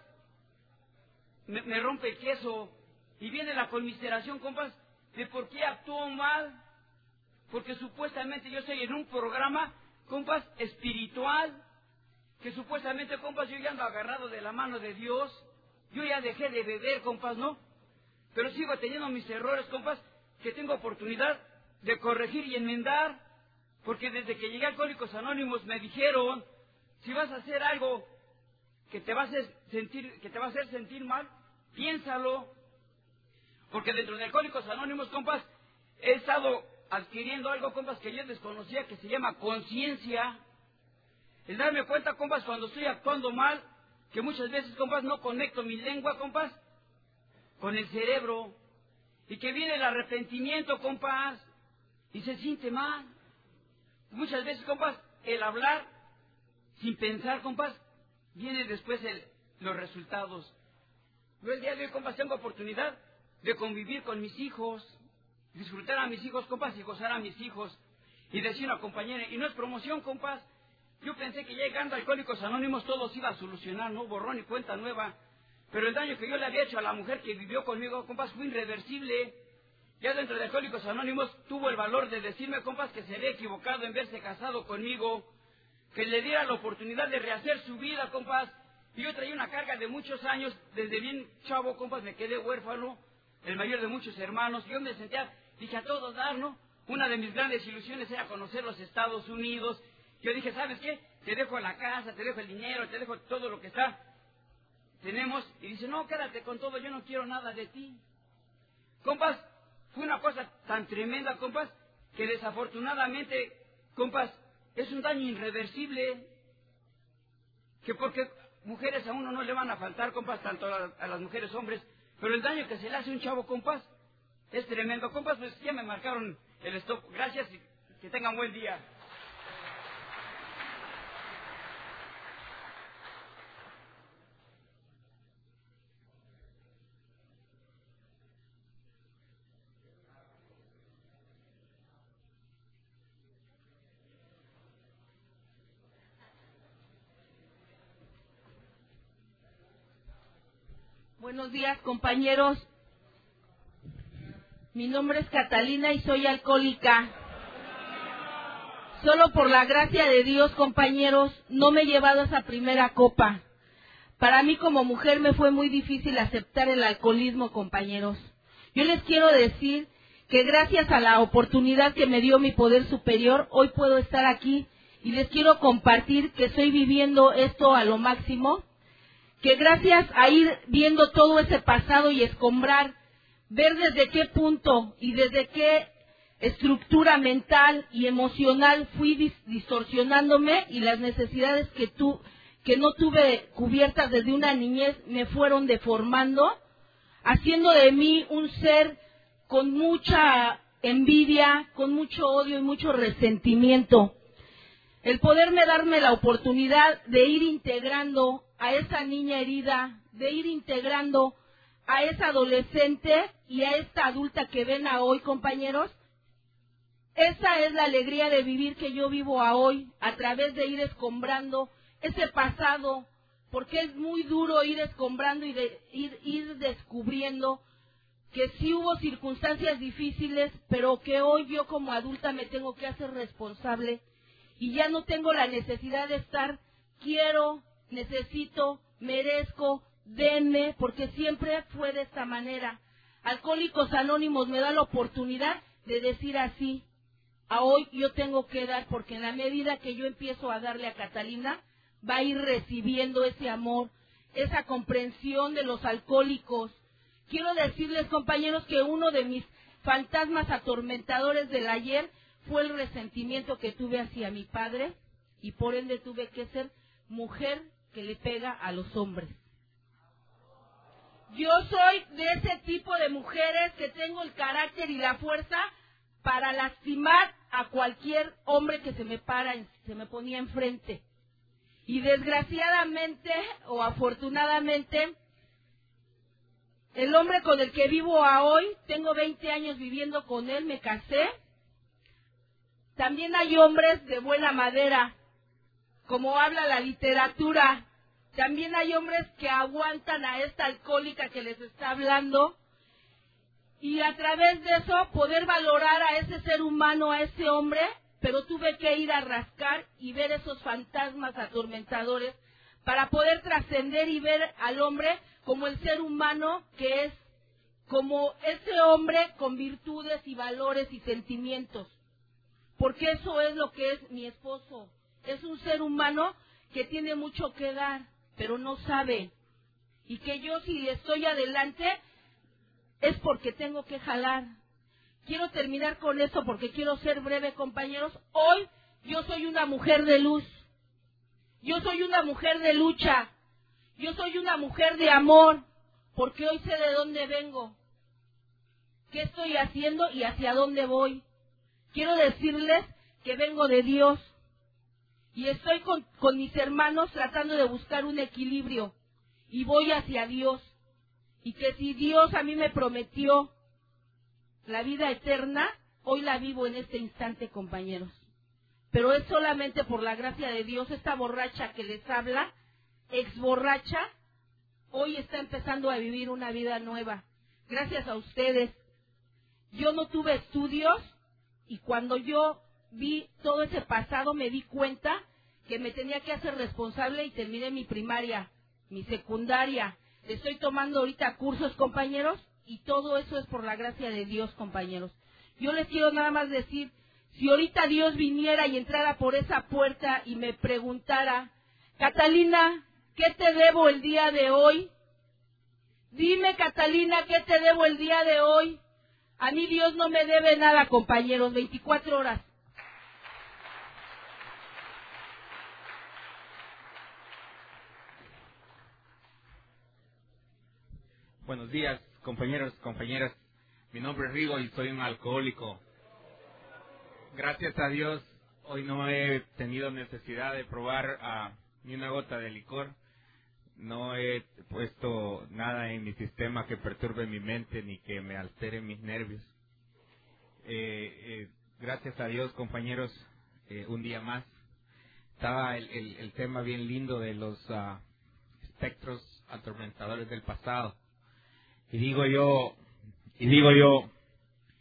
me rompe el queso. Y viene la conmiseración, compas, de por qué actuó mal. Porque supuestamente yo estoy en un programa, compas, espiritual, que supuestamente, compas, yo ya ando agarrado de la mano de Dios. Yo ya dejé de beber, compas, ¿no? Pero sigo teniendo mis errores, compas, que tengo oportunidad de corregir y enmendar. Porque desde que llegué a Alcohólicos Anónimos me dijeron, si vas a hacer algo que te va a hacer sentir mal, piénsalo. Porque dentro de Alcohólicos Anónimos, compas, he estado adquiriendo algo, compas, que yo desconocía, que se llama conciencia. El darme cuenta, compas, cuando estoy actuando mal, que muchas veces, compas, no conecto mi lengua, compas, con el cerebro. Y que viene el arrepentimiento, compas, y se siente mal. Muchas veces, compas, el hablar sin pensar, compas, viene después los resultados. Yo el día de hoy, compas, tengo oportunidad de convivir con mis hijos, disfrutar a mis hijos, compas, y gozar a mis hijos. Y decir a una compañera, y no es promoción, compas, yo pensé que llegando a Alcohólicos Anónimos todo se iba a solucionar, ¿no? Borrón y cuenta nueva. Pero el daño que yo le había hecho a la mujer que vivió conmigo, compas, fue irreversible. Ya dentro de Alcohólicos Anónimos tuvo el valor de decirme, compas, que se había equivocado en verse casado conmigo, que le diera la oportunidad de rehacer su vida, compas. Y yo traía una carga de muchos años, desde bien chavo, compas, me quedé huérfano, el mayor de muchos hermanos. Yo me sentía, dije, a todos dar, ¿no? Una de mis grandes ilusiones era conocer los Estados Unidos. Yo dije, ¿sabes qué? Te dejo la casa, te dejo el dinero, te dejo todo lo que tenemos. Y dice, no, quédate con todo, yo no quiero nada de ti. Compas, fue una cosa tan tremenda, compas, que desafortunadamente, compas, es un daño irreversible. Que porque mujeres a uno no le van a faltar, compas, tanto a las mujeres hombres, pero el daño que se le hace a un chavo, compas, es tremendo. Compas, pues ya me marcaron el stop. Gracias y que tengan buen día. Buenos días, compañeros. Mi nombre es Catalina y soy alcohólica. Solo por la gracia de Dios, compañeros, no me he llevado esa primera copa. Para mí como mujer me fue muy difícil aceptar el alcoholismo, compañeros. Yo les quiero decir que gracias a la oportunidad que me dio mi poder superior, hoy puedo estar aquí y les quiero compartir que estoy viviendo esto a lo máximo, que gracias a ir viendo todo ese pasado y escombrar, ver desde qué punto y desde qué estructura mental y emocional fui distorsionándome y las necesidades que no tuve cubiertas desde una niñez me fueron deformando, haciendo de mí un ser con mucha envidia, con mucho odio y mucho resentimiento. El poderme darme la oportunidad de ir integrando a esa niña herida, de ir integrando a esa adolescente y a esta adulta que ven a hoy, compañeros, esa es la alegría de vivir que yo vivo a hoy, a través de ir escombrando ese pasado, porque es muy duro ir escombrando y ir descubriendo que sí hubo circunstancias difíciles, pero que hoy yo como adulta me tengo que hacer responsable y ya no tengo la necesidad de estar, quiero, necesito, merezco, denme, porque siempre fue de esta manera. Alcohólicos Anónimos me da la oportunidad de decir así, a hoy yo tengo que dar, porque en la medida que yo empiezo a darle a Catalina, va a ir recibiendo ese amor, esa comprensión de los alcohólicos. Quiero decirles, compañeros, que uno de mis fantasmas atormentadores del ayer fue el resentimiento que tuve hacia mi padre y por ende tuve que ser mujer que le pega a los hombres. Yo soy de ese tipo de mujeres que tengo el carácter y la fuerza para lastimar a cualquier hombre que se me ponía enfrente. Y desgraciadamente o afortunadamente, el hombre con el que vivo a hoy, tengo 20 años viviendo con él, me casé. También hay hombres de buena madera, como habla la literatura. También hay hombres que aguantan a esta alcohólica que les está hablando. Y a través de eso poder valorar a ese ser humano, a ese hombre, pero tuve que ir a rascar y ver esos fantasmas atormentadores para poder trascender y ver al hombre como el ser humano que es, como ese hombre con virtudes y valores y sentimientos. Porque eso es lo que es mi esposo. Es un ser humano que tiene mucho que dar, pero no sabe. Y que yo si estoy adelante es porque tengo que jalar. Quiero terminar con esto porque quiero ser breve, compañeros. Hoy yo soy una mujer de luz. Yo soy una mujer de lucha. Yo soy una mujer de amor, porque hoy sé de dónde vengo, qué estoy haciendo y hacia dónde voy. Quiero decirles que vengo de Dios y estoy con mis hermanos tratando de buscar un equilibrio y voy hacia Dios. Y que si Dios a mí me prometió la vida eterna, hoy la vivo en este instante, compañeros. Pero es solamente por la gracia de Dios. Esta borracha que les habla, ex borracha, hoy está empezando a vivir una vida nueva. Gracias a ustedes. Yo no tuve estudios y cuando yo vi todo ese pasado me di cuenta que me tenía que hacer responsable y terminé mi primaria, mi secundaria. Estoy tomando ahorita cursos, compañeros, y todo eso es por la gracia de Dios, compañeros. Yo les quiero nada más decir, si ahorita Dios viniera y entrara por esa puerta y me preguntara, Catalina, ¿qué te debo el día de hoy? Dime, Catalina, ¿qué te debo el día de hoy? A mí Dios no me debe nada, compañeros, 24 horas. Buenos días, compañeros, compañeras. Mi nombre es Rigo y soy un alcohólico. Gracias a Dios, hoy no he tenido necesidad de probar ni una gota de licor. No he puesto nada en mi sistema que perturbe mi mente ni que me altere mis nervios. Gracias a Dios, compañeros, un día más. Estaba el tema bien lindo de los espectros atormentadores del pasado. Y digo yo,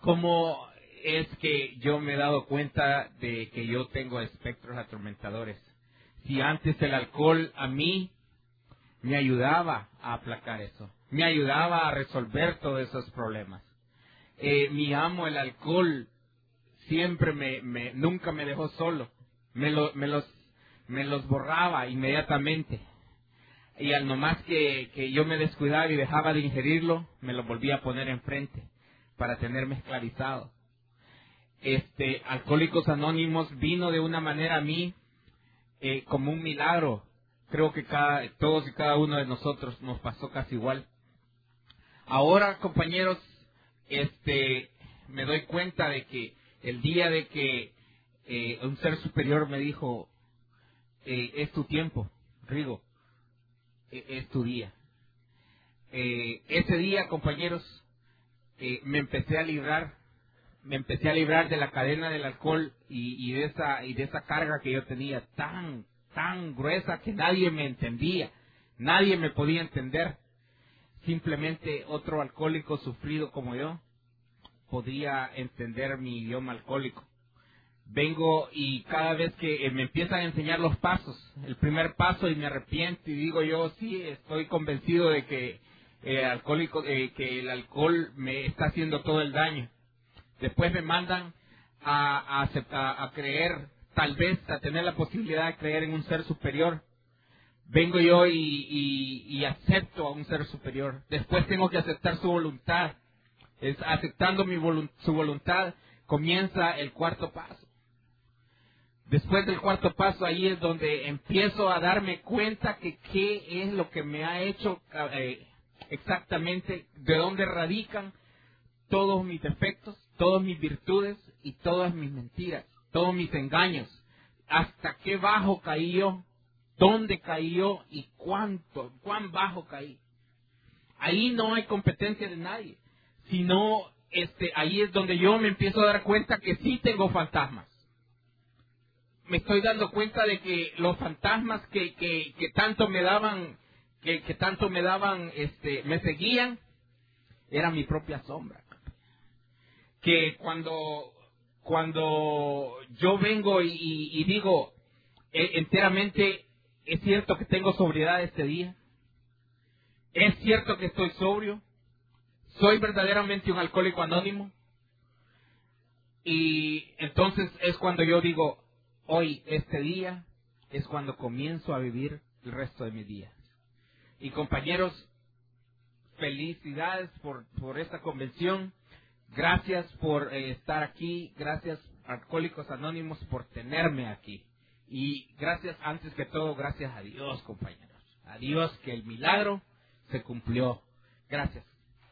¿Cómo es que yo me he dado cuenta de que yo tengo espectros atormentadores? Si antes el alcohol a mí me ayudaba a aplacar eso, me ayudaba a resolver todos esos problemas. Mi amo, el alcohol, siempre nunca me dejó solo, me los borraba inmediatamente. Y al nomás que yo me descuidaba y dejaba de ingerirlo, me lo volvía a poner enfrente para tenerme esclavizado. Alcohólicos Anónimos vino de una manera a mí como un milagro. Creo que todos y cada uno de nosotros nos pasó casi igual. Ahora, compañeros, me doy cuenta de que el día de que un ser superior me dijo, es tu tiempo, Rigo, es tu día. Ese día, compañeros, me empecé a librar de la cadena del alcohol y de esa carga que yo tenía tan gruesa que nadie me entendía, nadie me podía entender. Simplemente otro alcohólico sufrido como yo podría entender mi idioma alcohólico. Vengo y cada vez que me empiezan a enseñar los pasos, el primer paso, y me arrepiento y digo yo, sí, estoy convencido de que el alcohol me está haciendo todo el daño. Después me mandan a creer, tal vez a tener la posibilidad de creer en un ser superior. Vengo yo y acepto a un ser superior. Después tengo que aceptar su voluntad. Aceptando su voluntad comienza el cuarto paso. Después del cuarto paso, ahí es donde empiezo a darme cuenta que qué es lo que me ha hecho exactamente, de dónde radican todos mis defectos, todas mis virtudes y todas mis mentiras, todos mis engaños. Hasta qué bajo caí yo, dónde caí yo y cuán bajo caí. Ahí no hay competencia de nadie, sino ahí es donde yo me empiezo a dar cuenta que sí tengo fantasmas. Me estoy dando cuenta de que los fantasmas que tanto me daban, me seguían, era mi propia sombra. Que cuando yo vengo y digo enteramente, es cierto que tengo sobriedad este día, es cierto que estoy sobrio, soy verdaderamente un alcohólico anónimo, y entonces es cuando yo digo, hoy, este día, es cuando comienzo a vivir el resto de mis días. Y compañeros, felicidades por esta convención. Gracias por estar aquí. Gracias, Alcohólicos Anónimos, por tenerme aquí. Y gracias, antes que todo, gracias a Dios, compañeros. A Dios, que el milagro se cumplió. Gracias.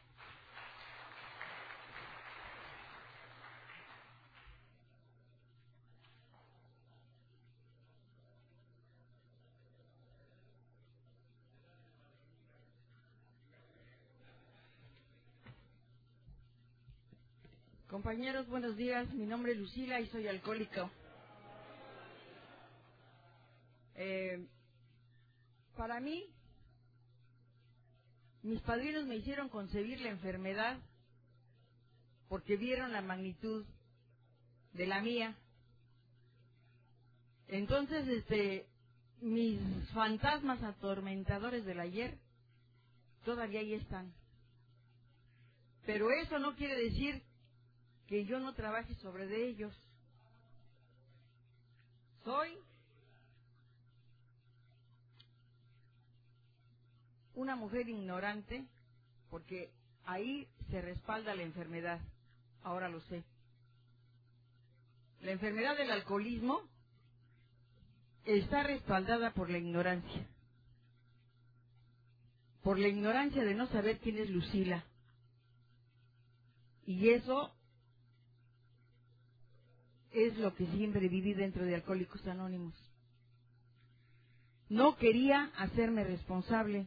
Compañeros, buenos días. Mi nombre es Lucila y soy alcohólico. Para mí, mis padrinos me hicieron concebir la enfermedad porque vieron la magnitud de la mía. Entonces, mis fantasmas atormentadores del ayer todavía ahí están. Pero eso no quiere decir que yo no trabaje sobre de ellos. Soy una mujer ignorante porque ahí se respalda la enfermedad. Ahora lo sé. La enfermedad del alcoholismo está respaldada por la ignorancia. Por la ignorancia de no saber quién es Lucila. Y eso es lo que siempre viví dentro de Alcohólicos Anónimos. No quería hacerme responsable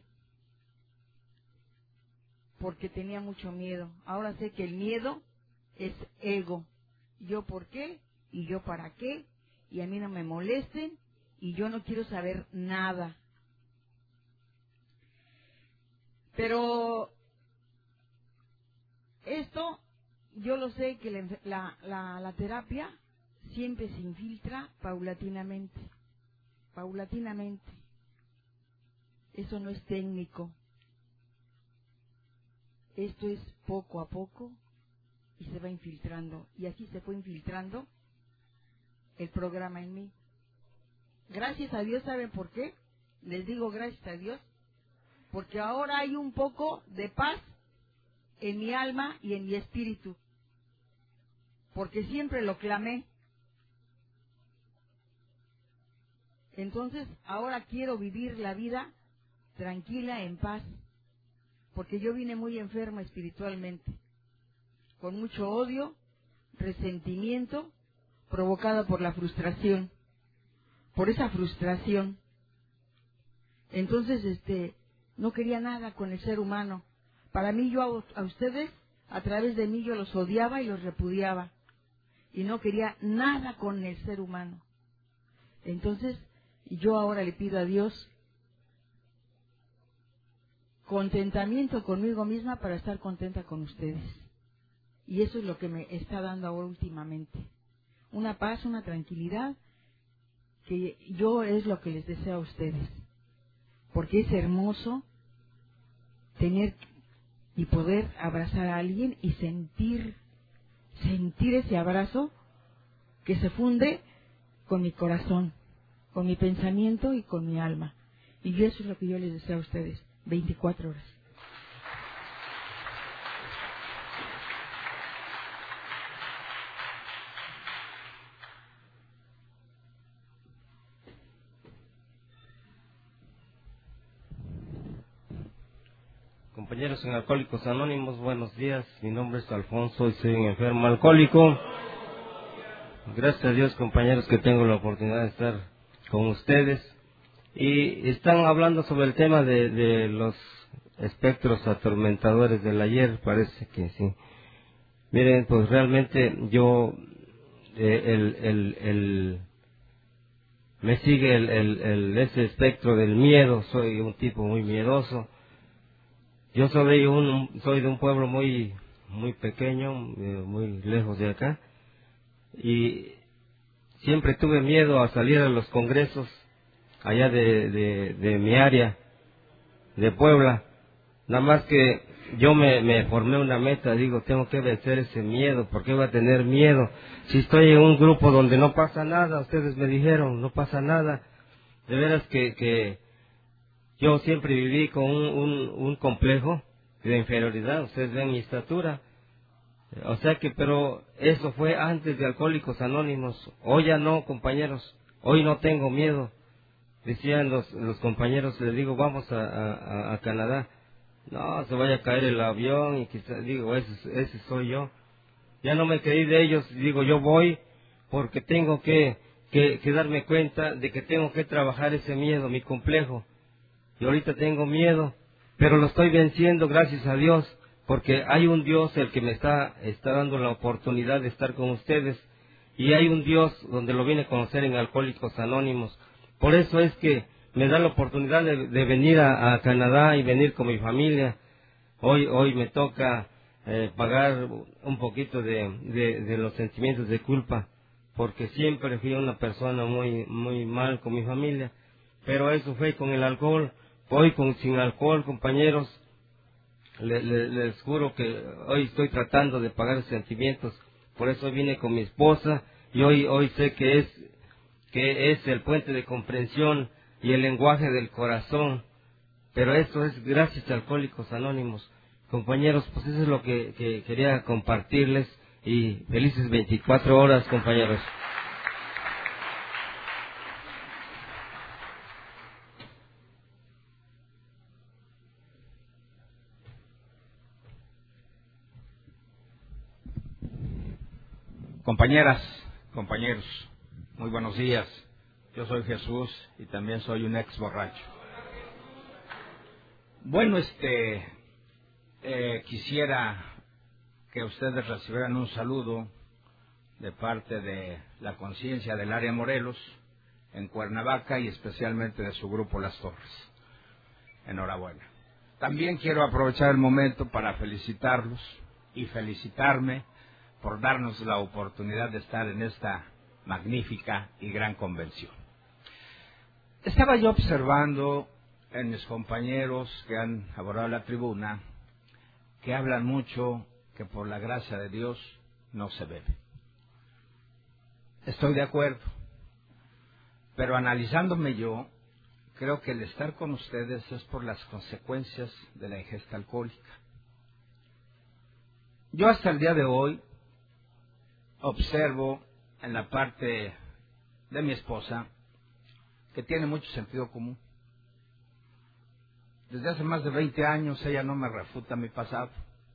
porque tenía mucho miedo. Ahora sé que el miedo es ego. Yo por qué y yo para qué, y a mí no me molesten y yo no quiero saber nada. Pero esto yo lo sé que la terapia siempre se infiltra paulatinamente. Paulatinamente. Eso no es técnico. Esto es poco a poco y se va infiltrando. Y así se fue infiltrando el programa en mí. Gracias a Dios, ¿saben por qué? Les digo gracias a Dios, porque ahora hay un poco de paz en mi alma y en mi espíritu, porque siempre lo clamé. Entonces, ahora quiero vivir la vida tranquila, en paz, porque yo vine muy enferma espiritualmente, con mucho odio, resentimiento, provocado por la frustración, por esa frustración. Entonces, no quería nada con el ser humano. Para mí, yo a ustedes, a través de mí, yo los odiaba y los repudiaba, y no quería nada con el ser humano. Entonces, yo ahora le pido a Dios contentamiento conmigo misma para estar contenta con ustedes. Y eso es lo que me está dando ahora últimamente. Una paz, una tranquilidad, que yo es lo que les deseo a ustedes. Porque es hermoso tener y poder abrazar a alguien y sentir ese abrazo que se funde con mi corazón, con mi pensamiento y con mi alma. Y eso es lo que yo les deseo a ustedes, 24 horas. Compañeros en Alcohólicos Anónimos, buenos días. Mi nombre es Alfonso y soy un enfermo alcohólico. Gracias a Dios, compañeros, que tengo la oportunidad de estar con ustedes. Y están hablando sobre el tema de los espectros atormentadores del ayer, parece que sí. Miren, pues realmente yo, me sigue ese espectro del miedo. Soy un tipo muy miedoso. Yo soy de un pueblo muy pequeño, muy lejos de acá, y siempre tuve miedo a salir a los congresos allá de mi área, de Puebla. Nada más que yo me formé una meta, digo, tengo que vencer ese miedo. ¿Por qué voy a tener miedo? Si estoy en un grupo donde no pasa nada, ustedes me dijeron, no pasa nada. De veras que yo siempre viví con un complejo de inferioridad. Ustedes ven mi estatura. O sea que, pero eso fue antes de Alcohólicos Anónimos. Hoy ya no, compañeros. Hoy no tengo miedo. Decían los compañeros, les digo, vamos a Canadá. No, se vaya a caer el avión y quizás, digo, ese soy yo. Ya no me creí de ellos. Digo, yo voy porque tengo que darme cuenta de que tengo que trabajar ese miedo, mi complejo. Y ahorita tengo miedo, pero lo estoy venciendo, gracias a Dios, porque hay un Dios el que me está dando la oportunidad de estar con ustedes, y hay un Dios donde lo vine a conocer en Alcohólicos Anónimos. Por eso es que me da la oportunidad de venir a Canadá y venir con mi familia. Hoy me toca pagar un poquito de los sentimientos de culpa, porque siempre fui una persona muy mal con mi familia, pero eso fue con el alcohol. Hoy sin alcohol, compañeros, les juro que hoy estoy tratando de pagar esos sentimientos. Por eso vine con mi esposa y hoy sé que es el puente de comprensión y el lenguaje del corazón. Pero eso es gracias a Alcohólicos Anónimos. Compañeros, pues eso es lo que quería compartirles, y felices 24 horas, compañeros. Compañeras, compañeros, muy buenos días. Yo soy Jesús y también soy un ex borracho. Bueno, quisiera que ustedes recibieran un saludo de parte de la conciencia del área Morelos, en Cuernavaca, y especialmente de su grupo Las Torres. Enhorabuena. También quiero aprovechar el momento para felicitarlos y felicitarme por darnos la oportunidad de estar en esta magnífica y gran convención. Estaba yo observando en mis compañeros que han abordado la tribuna que hablan mucho que por la gracia de Dios no se bebe. Estoy de acuerdo, pero analizándome yo, creo que el estar con ustedes es por las consecuencias de la ingesta alcohólica. Yo hasta el día de hoy observo en la parte de mi esposa que tiene mucho sentido común. Desde hace más de 20 años ella no me refuta mi pasado.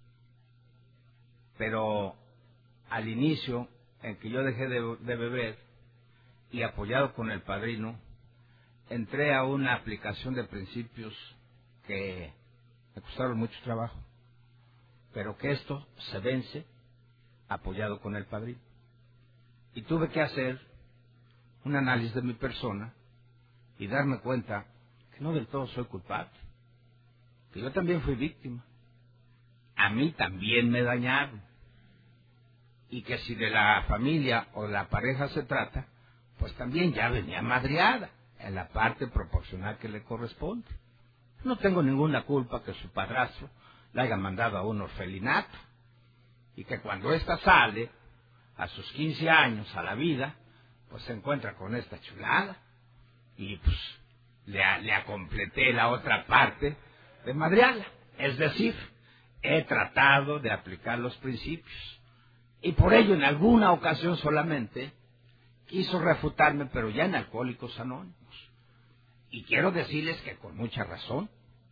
Pero al inicio, en que yo dejé de beber y apoyado con el padrino, entré a una aplicación de principios que me costaron mucho trabajo, pero que esto se vence apoyado con el padrino. Y tuve que hacer un análisis de mi persona y darme cuenta que no del todo soy culpable, que yo también fui víctima. A mí también me dañaron. Y que si de la familia o de la pareja se trata, pues también ya venía madreada en la parte proporcional que le corresponde. No tengo ninguna culpa que su padrastro la haya mandado a un orfelinato y que cuando ésta sale a sus 15 años a la vida, pues se encuentra con esta chulada y pues le acompleté la otra parte de madrearla. Es decir, he tratado de aplicar los principios y por ello en alguna ocasión solamente quiso refutarme, pero ya en Alcohólicos Anónimos. Y quiero decirles que con mucha razón,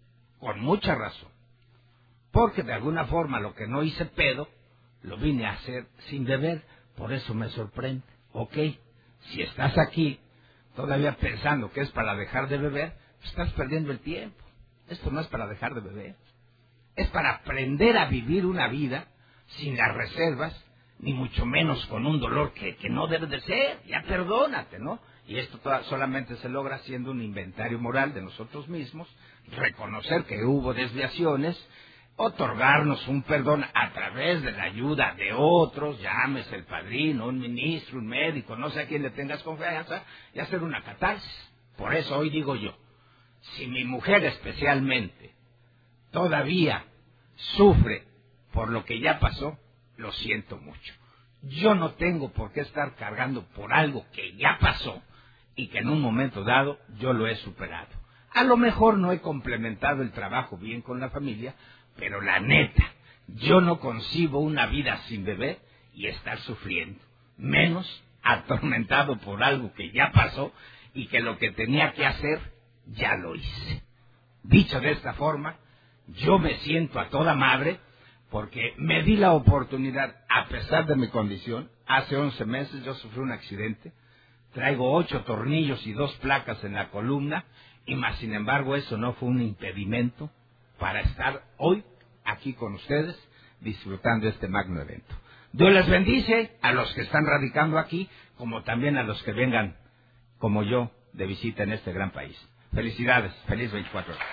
porque de alguna forma lo que no hice pedo, lo vine a hacer sin beber, por eso me sorprende. Ok, si estás aquí todavía pensando que es para dejar de beber, pues estás perdiendo el tiempo. Esto no es para dejar de beber, es para aprender a vivir una vida sin las reservas, ni mucho menos con un dolor que no debe de ser. Ya perdónate, ¿no? Y esto solamente se logra haciendo un inventario moral de nosotros mismos, reconocer que hubo desviaciones, otorgarnos un perdón a través de la ayuda de otros, llámese el padrino, un ministro, un médico, no sé a quién le tengas confianza, y hacer una catarsis. Por eso hoy digo yo, si mi mujer especialmente todavía sufre por lo que ya pasó, lo siento mucho. Yo no tengo por qué estar cargando por algo que ya pasó y que en un momento dado yo lo he superado. A lo mejor no he complementado el trabajo bien con la familia, pero la neta, yo no concibo una vida sin beber y estar sufriendo, menos atormentado por algo que ya pasó y que lo que tenía que hacer ya lo hice. Dicho de esta forma, yo me siento a toda madre porque me di la oportunidad, a pesar de mi condición. Hace 11 meses yo sufrí un accidente, traigo 8 tornillos y 2 placas en la columna, y más sin embargo eso no fue un impedimento para estar hoy aquí con ustedes disfrutando este magno evento. Dios les bendice a los que están radicando aquí, como también a los que vengan como yo de visita en este gran país. Felicidades, feliz 24 horas.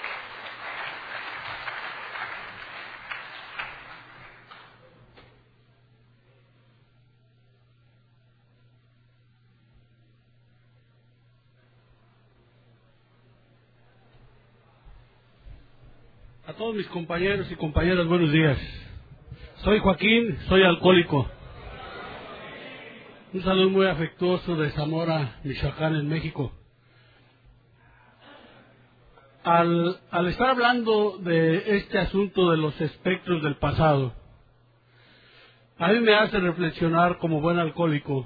A todos mis compañeros y compañeras, buenos días. Soy Joaquín, soy alcohólico. Un saludo muy afectuoso de Zamora, Michoacán, en México. Al estar hablando de este asunto de los espectros del pasado, a mí me hace reflexionar como buen alcohólico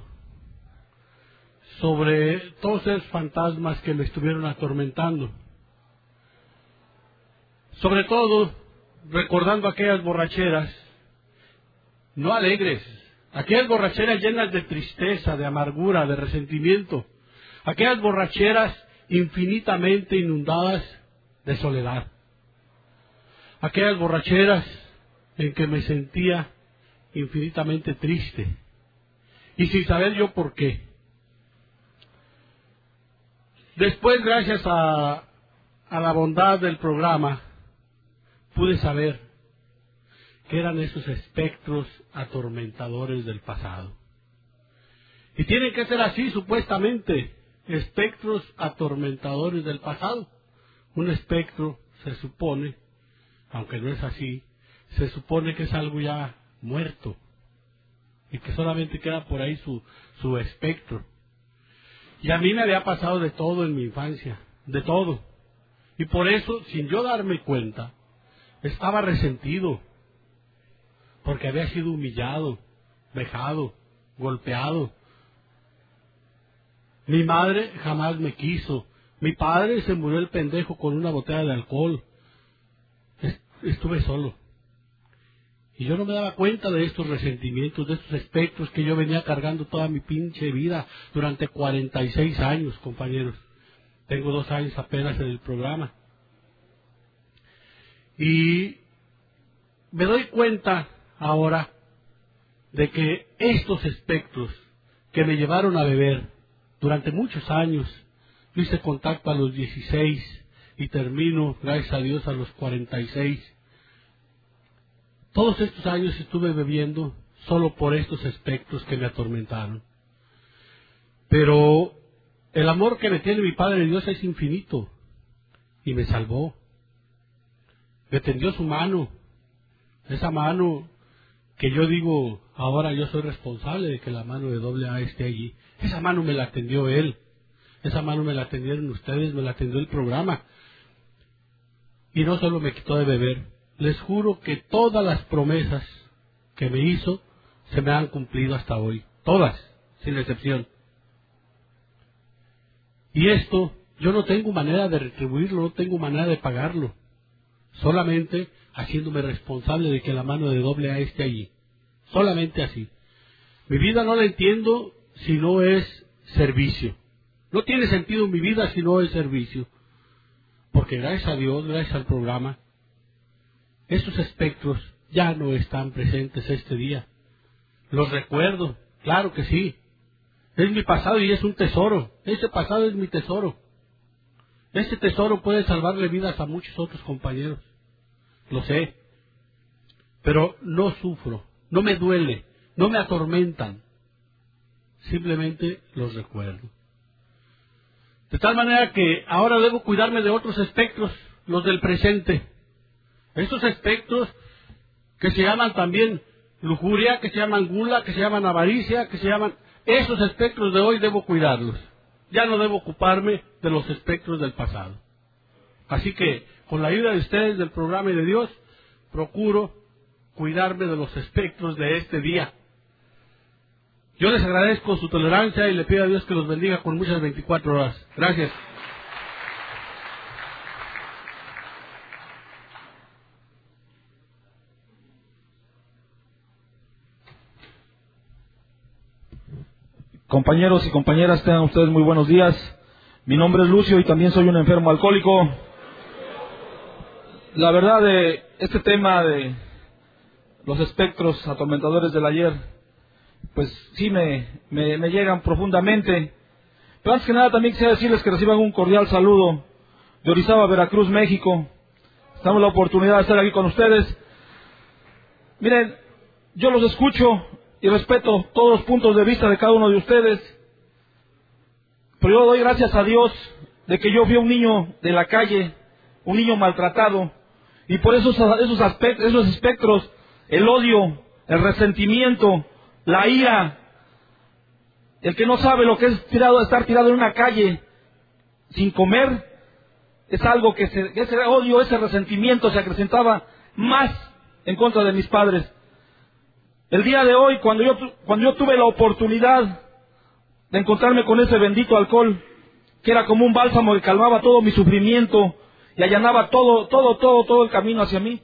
sobre todos esos fantasmas que me estuvieron atormentando. Sobre todo, recordando aquellas borracheras, no alegres, aquellas borracheras llenas de tristeza, de amargura, de resentimiento, aquellas borracheras infinitamente inundadas de soledad, aquellas borracheras en que me sentía infinitamente triste, y sin saber yo por qué. Después, gracias a la bondad del programa, pude saber que eran esos espectros atormentadores del pasado. Y tienen que ser así, supuestamente, espectros atormentadores del pasado. Un espectro se supone, aunque no es así, se supone que es algo ya muerto y que solamente queda por ahí su espectro. Y a mí me había pasado de todo en mi infancia, de todo. Y por eso, sin yo darme cuenta, estaba resentido, porque había sido humillado, vejado, golpeado. Mi madre jamás me quiso. Mi padre se murió el pendejo con una botella de alcohol. Estuve solo. Y yo no me daba cuenta de estos resentimientos, de estos espectros que yo venía cargando toda mi pinche vida durante 46 años, compañeros. Tengo 2 años apenas en el programa. Y me doy cuenta ahora de que estos espectros que me llevaron a beber durante muchos años, yo hice contacto a los 16 y termino, gracias a Dios, a los 46. Todos estos años estuve bebiendo solo por estos espectros que me atormentaron. Pero el amor que me tiene mi Padre Dios es infinito y me salvó. Me tendió su mano, esa mano que yo digo, ahora yo soy responsable de que la mano de AA esté allí. Esa mano me la tendió Él, esa mano me la tendieron ustedes, me la tendió el programa. Y no solo me quitó de beber, les juro que todas las promesas que me hizo se me han cumplido hasta hoy, todas, sin excepción. Y esto, yo no tengo manera de retribuirlo, no tengo manera de pagarlo. Solamente haciéndome responsable de que la mano de AA esté allí. Solamente así. Mi vida no la entiendo si no es servicio. No tiene sentido mi vida si no es servicio. Porque gracias a Dios, gracias al programa, esos espectros ya no están presentes este día. Los recuerdo, claro que sí. Es mi pasado y es un tesoro. Ese pasado es mi tesoro. Este tesoro puede salvarle vidas a muchos otros compañeros. Lo sé. Pero no sufro, no me duele, no me atormentan. Simplemente los recuerdo. De tal manera que ahora debo cuidarme de otros espectros, los del presente. Estos espectros que se llaman también lujuria, que se llaman gula, que se llaman avaricia, que se llaman... Esos espectros de hoy debo cuidarlos. Ya no debo ocuparme de los espectros del pasado. Así que, con la ayuda de ustedes, del programa y de Dios, procuro cuidarme de los espectros de este día. Yo les agradezco su tolerancia y le pido a Dios que los bendiga con muchas 24 horas. Gracias. Compañeros y compañeras, tengan ustedes muy buenos días. Mi nombre es Lucio y también soy un enfermo alcohólico. La verdad de este tema de los espectros atormentadores del ayer, pues sí me llegan profundamente. Pero antes que nada también quisiera decirles que reciban un cordial saludo de Orizaba, Veracruz, México. Estamos la oportunidad de estar aquí con ustedes. Miren, yo los escucho y respeto todos los puntos de vista de cada uno de ustedes, pero yo doy gracias a Dios de que yo fui un niño de la calle, un niño maltratado, y por esos espectros, el odio, el resentimiento, la ira, el que no sabe lo que es estar tirado en una calle sin comer, es algo que ese odio, ese resentimiento se acrecentaba más en contra de mis padres. El día de hoy, cuando yo tuve la oportunidad de encontrarme con ese bendito alcohol, que era como un bálsamo que calmaba todo mi sufrimiento y allanaba todo el camino hacia mí.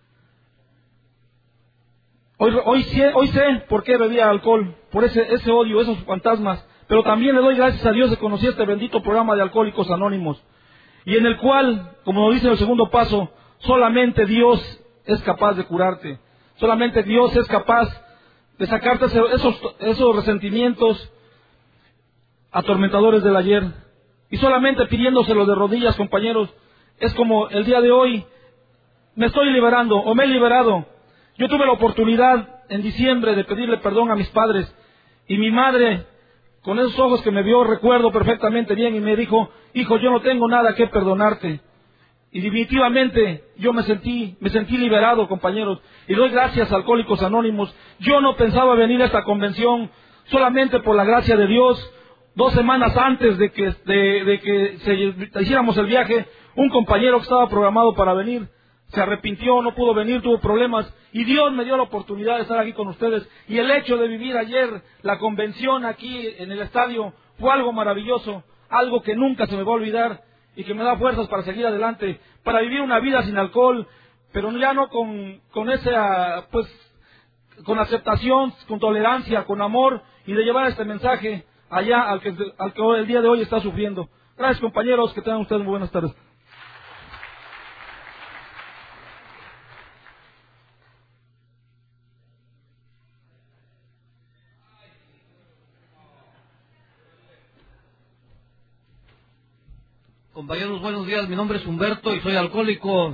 Hoy sé por qué bebía alcohol, por ese odio, esos fantasmas, pero también le doy gracias a Dios de conocer este bendito programa de Alcohólicos Anónimos, y en el cual, como nos dice en el segundo paso, solamente Dios es capaz de curarte. Solamente Dios es capaz de sacarte esos resentimientos atormentadores del ayer. Y solamente pidiéndoselo de rodillas, compañeros, es como el día de hoy me estoy liberando o me he liberado. Yo tuve la oportunidad en diciembre de pedirle perdón a mis padres, y mi madre, con esos ojos que me vio, recuerdo perfectamente bien, y me dijo: hijo, yo no tengo nada que perdonarte. Y definitivamente yo me sentí liberado, compañeros, y doy gracias a Alcohólicos Anónimos. Yo no pensaba venir a esta convención, solamente por la gracia de Dios. 2 semanas antes de que hiciéramos el viaje, un compañero que estaba programado para venir se arrepintió, no pudo venir, tuvo problemas, y Dios me dio la oportunidad de estar aquí con ustedes. Y el hecho de vivir ayer la convención aquí en el estadio fue algo maravilloso, algo que nunca se me va a olvidar, y que me da fuerzas para seguir adelante, para vivir una vida sin alcohol, pero ya no con esa, pues, con aceptación, con tolerancia, con amor, y de llevar este mensaje allá al que el día de hoy está sufriendo. Gracias, compañeros, que tengan ustedes muy buenas tardes. Compañeros, buenos días. Mi nombre es Humberto y soy alcohólico.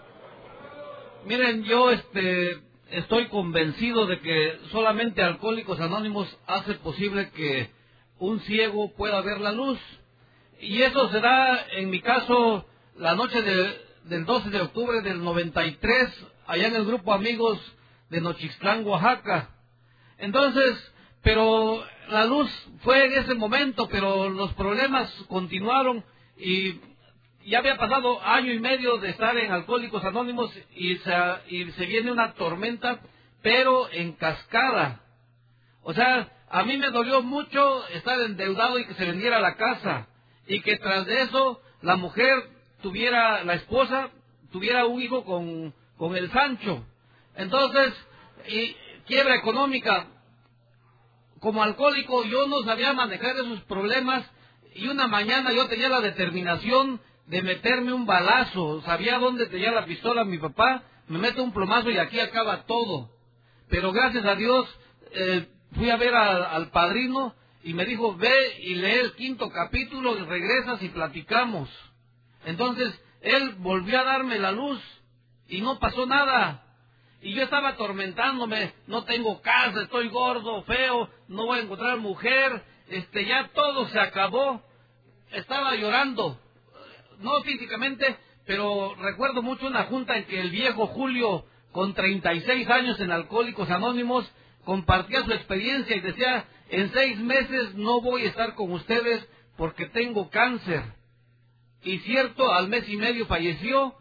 Miren, yo estoy convencido de que solamente Alcohólicos Anónimos hace posible que un ciego pueda ver la luz. Y eso se da, en mi caso, la noche del 12 de octubre del 93, allá en el grupo Amigos de Nochixtlán, Oaxaca. Entonces, pero la luz fue en ese momento, pero los problemas continuaron. Y ya había pasado 1 año y medio de estar en Alcohólicos Anónimos, y se viene una tormenta, pero en cascada. O sea, a mí me dolió mucho estar endeudado y que se vendiera la casa, y que tras de eso la la esposa tuviera un hijo con el Sancho. Entonces, y quiebra económica. Como alcohólico yo no sabía manejar esos problemas. Y una mañana yo tenía la determinación de meterme un balazo. Sabía dónde tenía la pistola mi papá. Me meto un plomazo y aquí acaba todo. Pero gracias a Dios fui a ver al padrino y me dijo: ve y lee el 5º capítulo y regresas y platicamos. Entonces él volvió a darme la luz y no pasó nada. Y yo estaba atormentándome: no tengo casa, estoy gordo, feo, no voy a encontrar mujer. Ya todo se acabó. Estaba llorando, no físicamente, pero recuerdo mucho una junta en que el viejo Julio, con 36 años en Alcohólicos Anónimos, compartía su experiencia y decía: en 6 meses no voy a estar con ustedes porque tengo cáncer. Y cierto, al mes y medio falleció,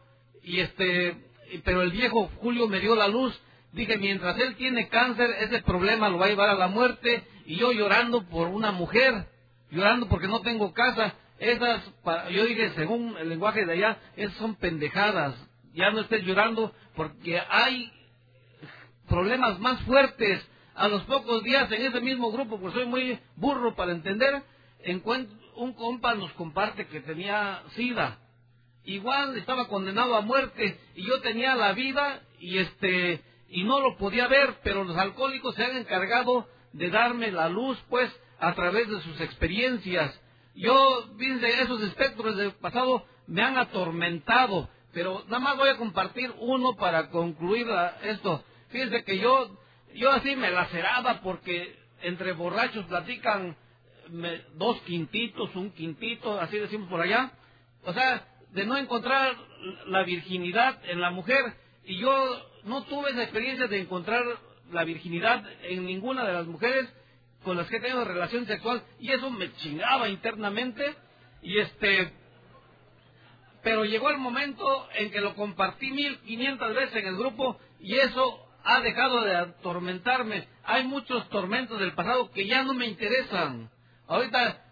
pero el viejo Julio me dio la luz. Dije: mientras él tiene cáncer, ese problema lo va a llevar a la muerte. Y yo llorando por una mujer, llorando porque no tengo casa. Yo dije, según el lenguaje de allá, esas son pendejadas. Ya no estés llorando porque hay problemas más fuertes. A los pocos días, en ese mismo grupo, pues soy muy burro para entender, un compa nos comparte que tenía SIDA. Igual estaba condenado a muerte y yo tenía la vida y no lo podía ver, pero los alcohólicos se han encargado de darme la luz, pues, a través de sus experiencias. Yo, fíjense, esos espectros del pasado me han atormentado, pero nada más voy a compartir uno para concluir esto. Fíjense que yo así me laceraba porque entre borrachos platican 2 quintitos, 1 quintito, así decimos por allá. O sea, de no encontrar la virginidad en la mujer, y yo no tuve esa experiencia de encontrar la virginidad en ninguna de las mujeres con las que he tenido relación sexual, y eso me chingaba internamente. Pero llegó el momento en que lo compartí 1500 veces en el grupo, y eso ha dejado de atormentarme. Hay muchos tormentos del pasado que ya no me interesan. Ahorita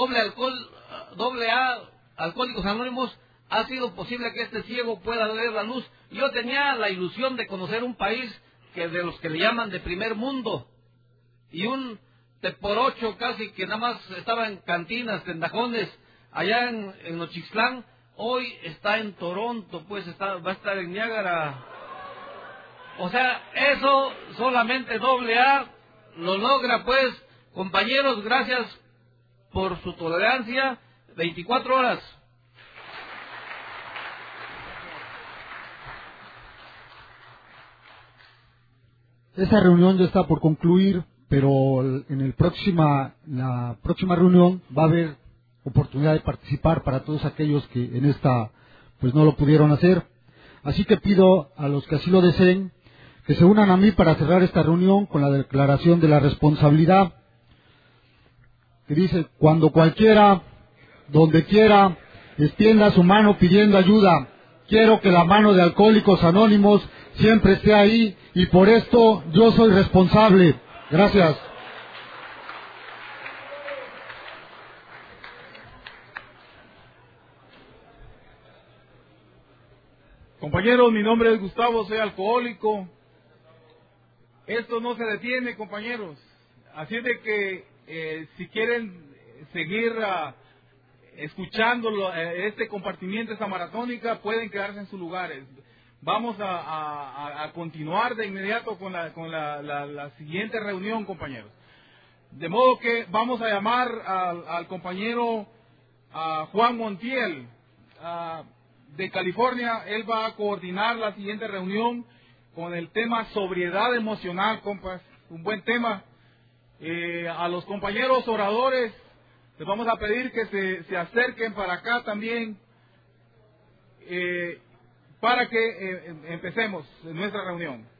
AA, Alcohólicos Anónimos, ha sido posible que este ciego pueda ver la luz. Yo tenía la ilusión de conocer un país de los que le llaman de primer mundo, y un por 8 casi que nada más estaba en cantinas, tendajones, allá en Nochixtlán, hoy está en Toronto, pues va a estar en Niágara. O sea, eso solamente AA lo logra, pues. Compañeros, gracias por su tolerancia. 24 horas. Esa reunión ya está por concluir, pero en la próxima reunión va a haber oportunidad de participar para todos aquellos que en esta pues no lo pudieron hacer. Así que pido a los que así lo deseen que se unan a mí para cerrar esta reunión con la declaración de la responsabilidad, que dice: cuando cualquiera, donde quiera, extienda su mano pidiendo ayuda, quiero que la mano de Alcohólicos Anónimos siempre esté ahí, y por esto yo soy responsable. Gracias. Compañeros, mi nombre es Gustavo, soy alcohólico. Esto no se detiene, compañeros. Así de que si quieren seguir escuchando este compartimiento, esta maratónica, pueden quedarse en sus lugares. Vamos a continuar de inmediato con la siguiente reunión, compañeros. De modo que vamos a llamar al compañero Juan Montiel de California. Él va a coordinar la siguiente reunión con el tema sobriedad emocional, compas. Un buen tema. A los compañeros oradores les vamos a pedir que se acerquen para acá también, para que empecemos nuestra reunión.